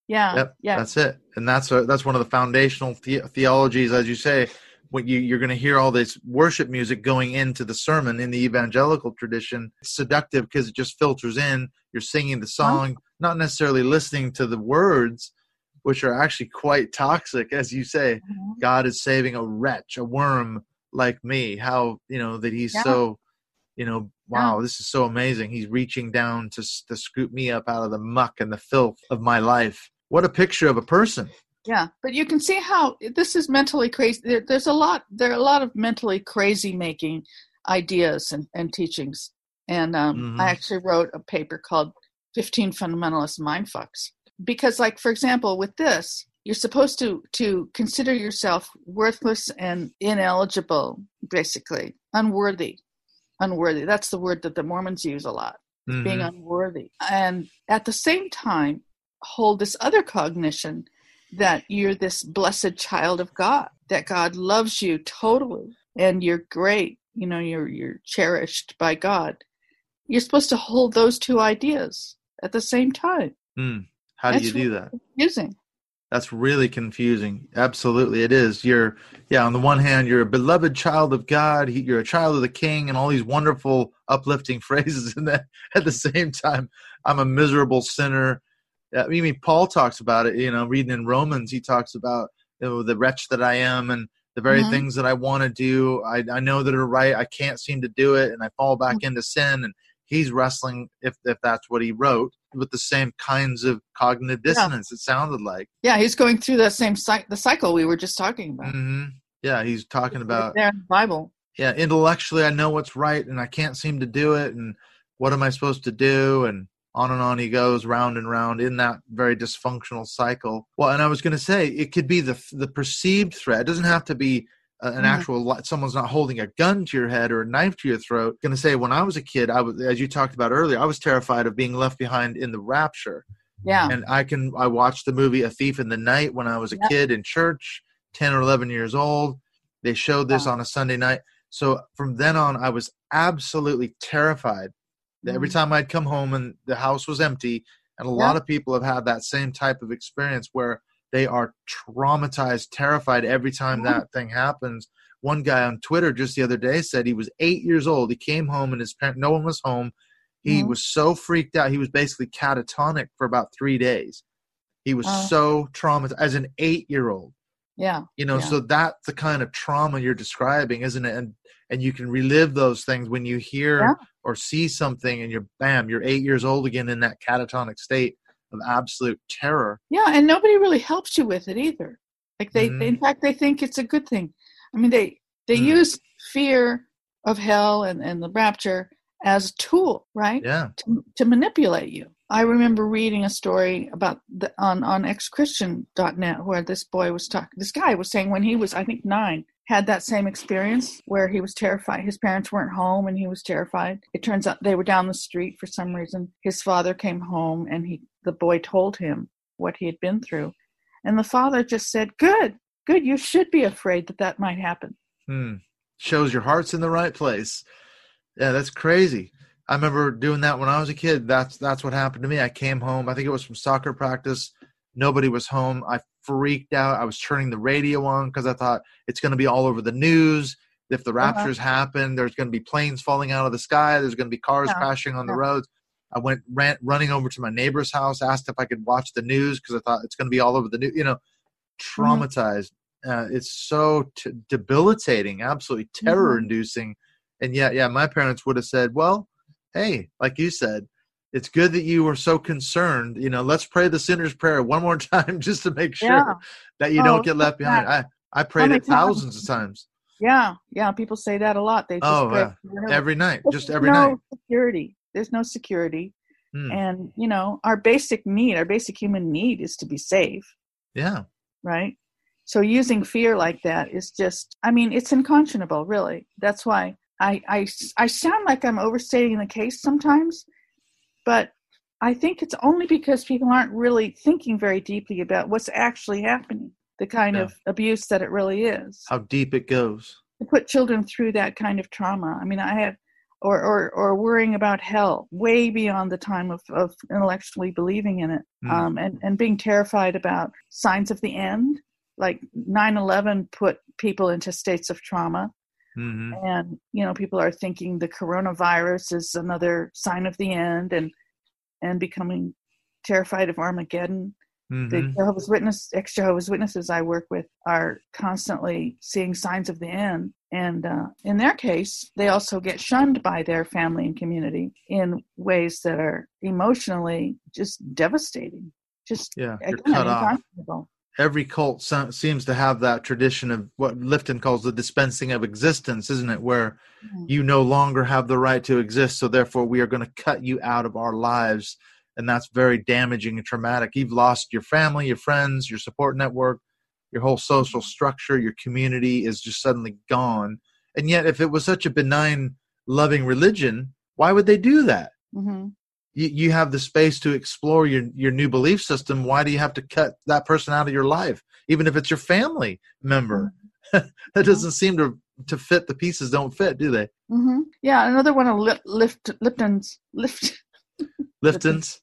Yeah. Yep, Yeah. that's it. And that's a, that's one of the foundational the- theologies, as you say. When you, you're going to hear all this worship music going into the sermon in the evangelical tradition. It's seductive because it just filters in. You're singing the song, not necessarily listening to the words, which are actually quite toxic. As you say, Mm-hmm. God is saving a wretch, a worm like me. How, you know, that he's Yeah. so, you know, wow, Yeah. this is so amazing. He's reaching down to, to scoop me up out of the muck and the filth of my life. What a picture of a person. Yeah, but you can see how this is mentally crazy. There, there's a lot. There are a lot of mentally crazy making ideas and, and teachings. And um, Mhm. I actually wrote a paper called fifteen Fundamentalist Mindfucks. Because, like, for example, with this, you're supposed to, to consider yourself worthless and ineligible, basically, unworthy. Unworthy. That's the word that the Mormons use a lot, is Mhm. being unworthy. And at the same time, hold this other cognition that you're this blessed child of God, that God loves you totally, and you're great. You know, you're you're cherished by God. You're supposed to hold those two ideas at the same time. Mm. How do That's you do really that? confusing. That's really confusing. Absolutely, it is. You're, yeah, on the one hand, you're a beloved child of God. He, you're a child of the King, and all these wonderful, uplifting phrases. And then at the same time, I'm a miserable sinner. I mean, Paul talks about it. You know, reading in Romans, he talks about, you know, the wretch that I am, and the very Mhm. things that I want to do. I, I know that are right. I can't seem to do it, and I fall back Mhm. into sin. And he's wrestling, if if that's what he wrote, with the same kinds of cognitive Yeah. dissonance. It sounded like. Yeah, he's going through the same cy- the cycle we were just talking about. hmm Yeah, he's talking It's about, there in the Bible. yeah, intellectually I know what's right and I can't seem to do it, and what am I supposed to do? And on and on he goes, round and round in that very dysfunctional cycle. Well, and I was going to say, it could be the the perceived threat. It doesn't have to be a- an Mhm. actual, li- someone's not holding a gun to your head or a knife to your throat. Going to say, when I was a kid, I was, as you talked about earlier, I was terrified of being left behind in the rapture. Yeah. And I can, I watched the movie A Thief in the Night when I was a Yep. kid in church, ten or eleven years old. They showed this Yeah. on a Sunday night. So from then on, I was absolutely terrified that every Mhm. time I'd come home and the house was empty. And a lot Yeah. of people have had that same type of experience where they are traumatized, terrified every time Mhm. that thing happens. One guy on Twitter just the other day said he was eight years old. He came home and his parent, no one was home. He Mhm. was so freaked out. He was basically catatonic for about three days. He was Oh. so traumatized as an eight-year-old. Yeah. You know, Yeah. so that's the kind of trauma you're describing, isn't it? And and you can relive those things when you hear Yeah. or see something, and you're bam, you're eight years old again in that catatonic state of absolute terror. Yeah, and nobody really helps you with it either. Like they, Mhm. they in fact, they think it's a good thing. I mean, they they Mm. use fear of hell and, and the rapture as a tool, right? Yeah. To, to manipulate you. I remember reading a story about the, on on ex christian dot net where this boy was talking. This guy was saying when he was, I think, nine, had that same experience where he was terrified. His parents weren't home and he was terrified. It turns out they were down the street for some reason. His father came home and he the boy told him what he had been through. And the father just said, good, good, you should be afraid that that might happen. Hmm. Shows your heart's in the right place. Yeah, that's crazy. I remember doing that when I was a kid. That's that's what happened to me. I came home. I think it was from soccer practice. Nobody was home. I freaked out. I was turning the radio on because I thought it's going to be all over the news. If the Uh-huh. raptures happen, there's going to be planes falling out of the sky. There's going to be cars Yeah. crashing on the Yeah. roads. I went ran, running over to my neighbor's house, asked if I could watch the news because I thought it's going to be all over the news. You know, traumatized. Uh, it's so t- debilitating, absolutely terror-inducing. And yet, yeah, my parents would have said, well, hey, like you said, it's good that you were so concerned. You know, let's pray the sinner's prayer one more time just to make sure Yeah. that you Oh, don't get so left behind. that- I, I prayed many it thousands of times. Yeah, yeah, people say that a lot. They just Oh, pray yeah. forever. Every night, But just there's every no night. security. There's no security. Hmm. And, you know, our basic need, our basic human need is to be safe, Yeah. right? So using fear like that is just, I mean, it's unconscionable, really. That's why I, I, I sound like I'm overstating the case sometimes, but I think it's only because people aren't really thinking very deeply about what's actually happening, the kind Yeah. of abuse that it really is. How deep it goes. To put children through that kind of trauma. I mean, I have or, or, or worrying about hell way beyond the time of, of intellectually believing in it, mm. um, and, and being terrified about signs of the end. Like nine eleven put people into states of trauma. Mm-hmm. And, you know, people are thinking the coronavirus is another sign of the end, and and becoming terrified of Armageddon. Mm-hmm. The Jehovah's Witness, ex-Jehovah's Witnesses I work with are constantly seeing signs of the end. And uh, in their case, they also get shunned by their family and community in ways that are emotionally just devastating. Just, yeah, again, you're cut off. inconceivable. Every cult so- seems to have that tradition of what Lifton calls the dispensing of existence, isn't it? Where mm-hmm. you no longer have the right to exist, so therefore we are going to cut you out of our lives. And that's very damaging and traumatic. You've lost your family, your friends, your support network, your whole social structure, your community is just suddenly gone. And yet, if it was such a benign, loving religion, why would they do that? Mm-hmm. You, you have the space to explore your, your new belief system. Why do you have to cut that person out of your life, even if it's your family member? Mm-hmm. That doesn't seem to to fit. The pieces don't fit, do they? Mm-hmm. Yeah, another one of Lip, Lift, Lipton's Lift. Lifton's?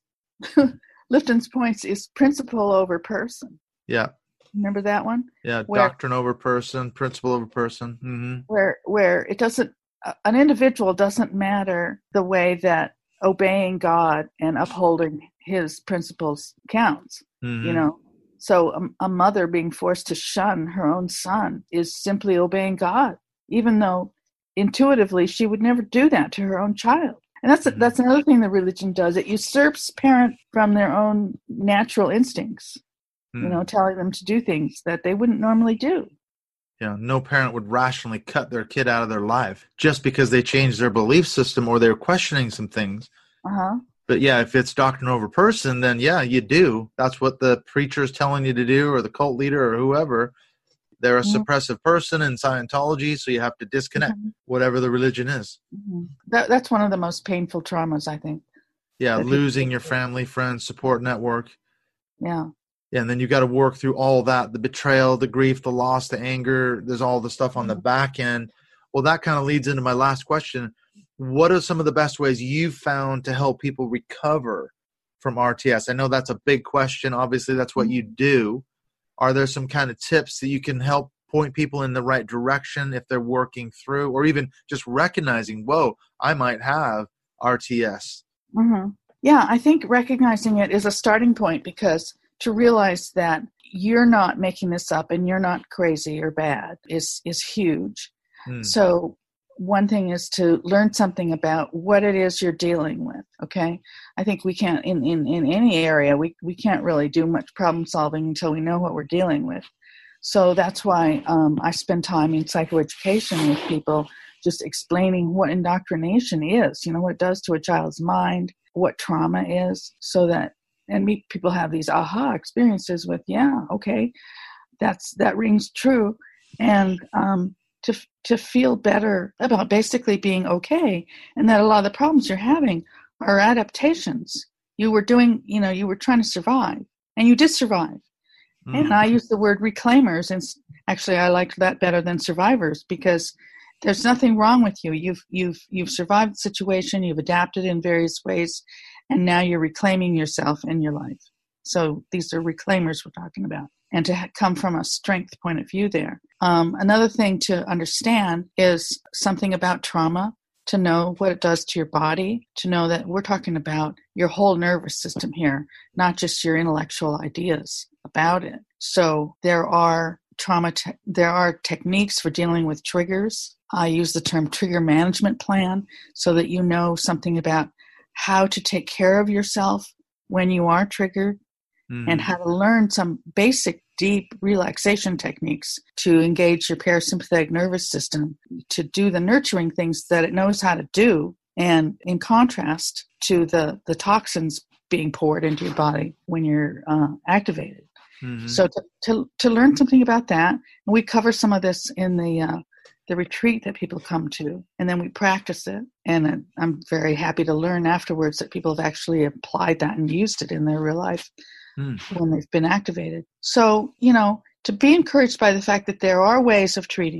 Lifton's points is principle over person. Yeah. Remember that one? Yeah, where, doctrine over person, principle over person. Mm-hmm. Where where it doesn't, uh, an individual doesn't matter the way that obeying God and upholding his principles counts. Mm-hmm. You know, so a, a mother being forced to shun her own son is simply obeying God, even though intuitively she would never do that to her own child. And that's mm-hmm. that's another thing that religion does. It usurps parent from their own natural instincts, mm-hmm. you know, telling them to do things that they wouldn't normally do. Yeah, no parent would rationally cut their kid out of their life just because they changed their belief system or they're questioning some things. Uh-huh. But yeah, if it's doctrine over person, then yeah, you do. That's what the preacher is telling you to do, or the cult leader or whoever. They're a mm-hmm. suppressive person in Scientology, so you have to disconnect mm-hmm. whatever the religion is. Mm-hmm. That, that's one of the most painful traumas, I think. Yeah, losing your family, friends, support network. Yeah. Yeah, and then you got to work through all that, the betrayal, the grief, the loss, the anger. There's all the stuff on the back end. Well, that kind of leads into my last question. What are some of the best ways you've found to help people recover from R T S? I know that's a big question. Obviously, that's what you do. Are there some kind of tips that you can help point people in the right direction if they're working through, or even just recognizing, whoa, I might have R T S? Mm-hmm. Yeah, I think recognizing it is a starting point, because to realize that you're not making this up and you're not crazy or bad is, is huge. Hmm. So one thing is to learn something about what it is you're dealing with, okay? I think we can't, in, in, in any area, we, we can't really do much problem solving until we know what we're dealing with. So that's why um, I spend time in psychoeducation with people, just explaining what indoctrination is, you know, what it does to a child's mind, what trauma is, so that, and me, people have these aha experiences with, yeah, okay, that's that rings true. And um, to to feel better about basically being okay, and that a lot of the problems you're having are adaptations. You were doing, you know, you were trying to survive, and you did survive. Mm. And I use the word reclaimers, and actually I liked that better than survivors, because there's nothing wrong with you. You've you've you've survived the situation, you've adapted in various ways, and now you're reclaiming yourself in your life. So these are reclaimers we're talking about, and to ha- come from a strength point of view there. Um, another thing to understand is something about trauma, to know what it does to your body, to know that we're talking about your whole nervous system here, not just your intellectual ideas about it. So there are trauma, te- there are techniques for dealing with triggers. I use the term trigger management plan, so that you know something about how to take care of yourself when you are triggered, mm-hmm. and how to learn some basic deep relaxation techniques to engage your parasympathetic nervous system to do the nurturing things that it knows how to do, and in contrast to the, the toxins being poured into your body when you're uh, activated. Mm-hmm. So to, to to learn something about that, and we cover some of this in the uh, the retreat that people come to, and then we practice it. And I'm very happy to learn afterwards that people have actually applied that and used it in their real life mm. when they've been activated. So, you know, to be encouraged by the fact that there are ways of treating it,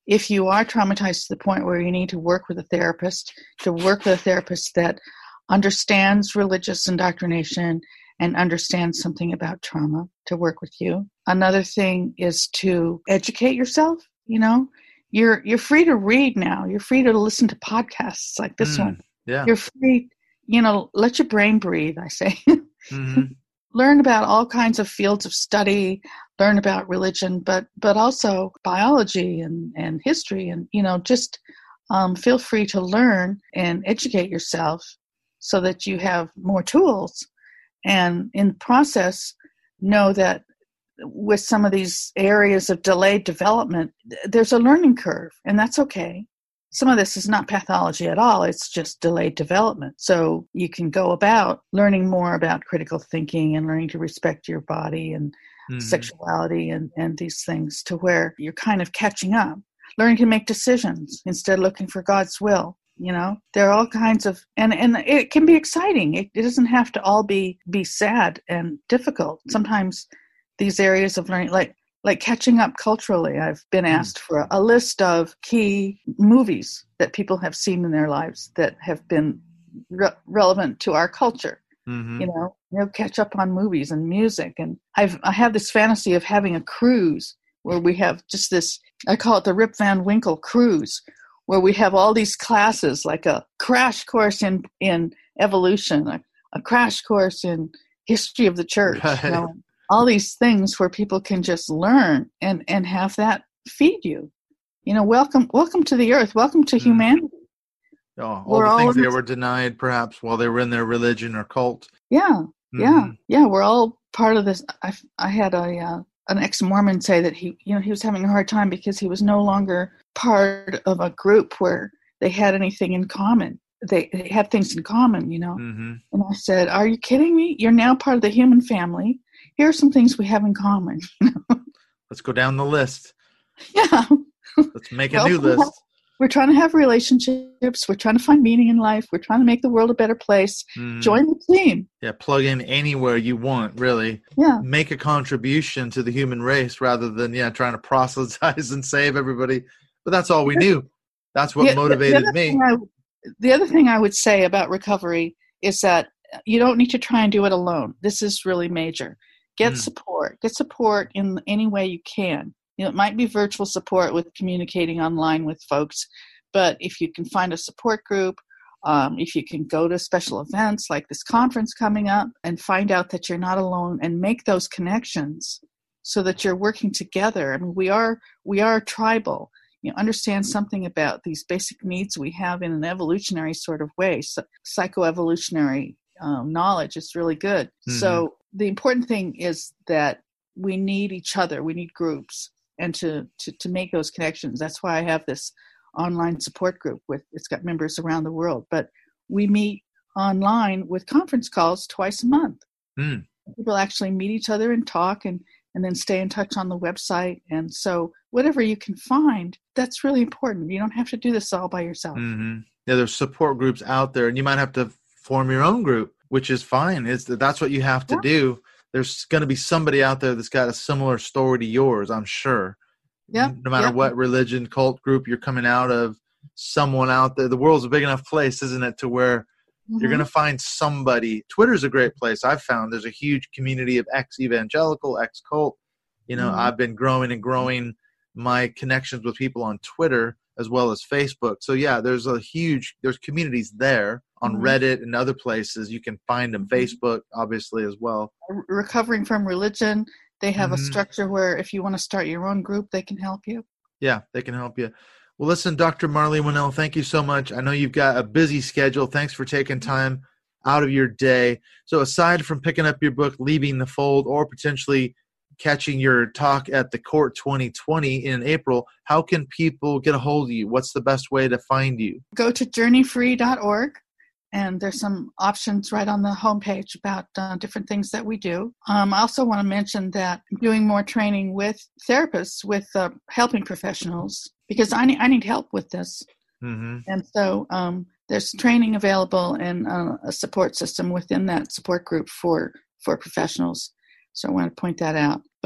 if you are traumatized to the point where you need to work with a therapist, to work with a therapist that understands religious indoctrination and understands something about trauma to work with you. Another thing is to educate yourself. You know, you're you're free to read now. You're free to listen to podcasts like this Mm, one. yeah. You're free, you know, let your brain breathe, I say. Mm-hmm. Learn about all kinds of fields of study, learn about religion, but but also biology and, and history. And, you know, just um, feel free to learn and educate yourself so that you have more tools. And in the process, know that with some of these areas of delayed development, there's a learning curve, and that's okay. Some of this is not pathology at all. It's just delayed development. So you can go about learning more about critical thinking and learning to respect your body and mm-hmm. sexuality and, and these things to where you're kind of catching up, learning to make decisions instead of looking for God's will. You know, there are all kinds of, and, and it can be exciting. It, it doesn't have to all be, be sad and difficult. Sometimes these areas of learning, like, like catching up culturally, I've been asked for a list of key movies that people have seen in their lives that have been re- relevant to our culture. Mm-hmm. You know, you know, catch up on movies and music. And I've, I have this fantasy of having a cruise where we have just this, I call it the Rip Van Winkle cruise, where we have all these classes, like a crash course in, in evolution, a, a crash course in history of the church, right. You know, all these things where people can just learn and, and have that feed you. You know, welcome welcome to the earth, welcome to mm. humanity. Oh, all we're the things all, they were denied perhaps while they were in their religion or cult. Yeah, mm-hmm. yeah, yeah, we're all part of this. I, I had a uh, an ex-Mormon say that he, you know, he was having a hard time because he was no longer part of a group where they had anything in common. They, they had things in common, you know. Mm-hmm. And I said, "Are you kidding me? You're now part of the human family. Here are some things we have in common." Let's go down the list. Yeah. Let's make a well, new list. We're trying to have relationships. We're trying to find meaning in life. We're trying to make the world a better place. Mm. Join the team. Yeah, plug in anywhere you want, really. Yeah. Make a contribution to the human race rather than, yeah, trying to proselytize and save everybody. But that's all we knew. That's what the, motivated the me. I, the other thing I would say about recovery is that you don't need to try and do it alone. This is really major. Get mm. support. Get support in any way you can. You know, it might be virtual support with communicating online with folks, but if you can find a support group, um, if you can go to special events like this conference coming up and find out that you're not alone and make those connections so that you're working together. I mean, we are we are tribal. You know, understand something about these basic needs we have in an evolutionary sort of way. So, psychoevolutionary um, knowledge is really good. Mm-hmm. So the important thing is that we need each other. We need groups. And to, to, to make those connections. That's why I have this online support group with, it's got members around the world, but we meet online with conference calls twice a month. Mm. People actually meet each other and talk and, and then stay in touch on the website. And so whatever you can find, that's really important. You don't have to do this all by yourself. Mm-hmm. Yeah, there's support groups out there and you might have to form your own group, which is fine. It's, that's what you have to yeah. do. There's going to be somebody out there that's got a similar story to yours, I'm sure. Yeah. No matter yep. what religion, cult group you're coming out of, someone out there. The world's a big enough place, isn't it, to where mm-hmm. you're going to find somebody. Twitter's a great place. I've found there's a huge community of ex-evangelical, ex-cult. You know, mm-hmm. I've been growing and growing my connections with people on Twitter as well as Facebook. So, yeah, there's a huge – there's communities there. On mm-hmm. Reddit and other places. You can find them. Facebook, obviously, as well. Recovering from Religion, they have mm-hmm. a structure where if you want to start your own group, they can help you. Yeah, they can help you. Well, listen, Doctor Marlene Winell, thank you so much. I know you've got a busy schedule. Thanks for taking time out of your day. So aside from picking up your book, Leaving the Fold, or potentially catching your talk at the Court twenty twenty in April, how can people get a hold of you? What's the best way to find you? Go to journey free dot org. And there's some options right on the homepage about uh, different things that we do. Um, I also want to mention that I'm doing more training with therapists, with uh, helping professionals, because I need, I need help with this. Mm-hmm. And so um, there's training available and uh, a support system within that support group for, for professionals. So I want to point that out. But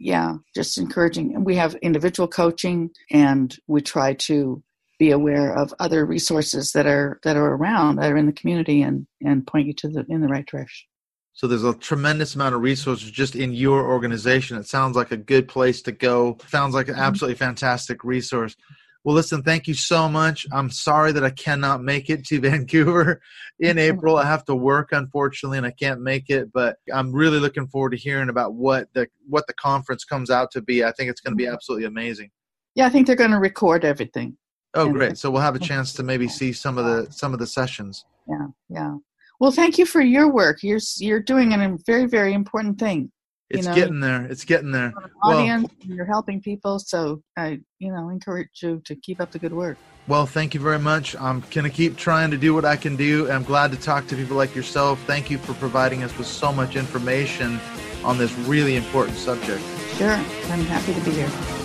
yeah, just encouraging. And we have individual coaching, and we try to be aware of other resources that are that are around, that are in the community, and, and point you to the in the right direction. So there's a tremendous amount of resources just in your organization. It sounds like a good place to go. Sounds like an absolutely fantastic resource. Well, listen, thank you so much. I'm sorry that I cannot make it to Vancouver in April. I have to work, unfortunately, and I can't make it. But I'm really looking forward to hearing about what the what the conference comes out to be. I think it's going to be absolutely amazing. Yeah, I think they're going to record everything. Oh, great. So we'll have a chance to maybe see some of the some of the sessions. Yeah, yeah. Well, thank you for your work. You're you're doing a very, very important thing. It's you know, getting there. It's getting there. Audience, well, you're helping people, so I, you know, encourage you to keep up the good work. Well, thank you very much. I'm going to keep trying to do what I can do. I'm glad to talk to people like yourself. Thank you for providing us with so much information on this really important subject. Sure. I'm happy to be here.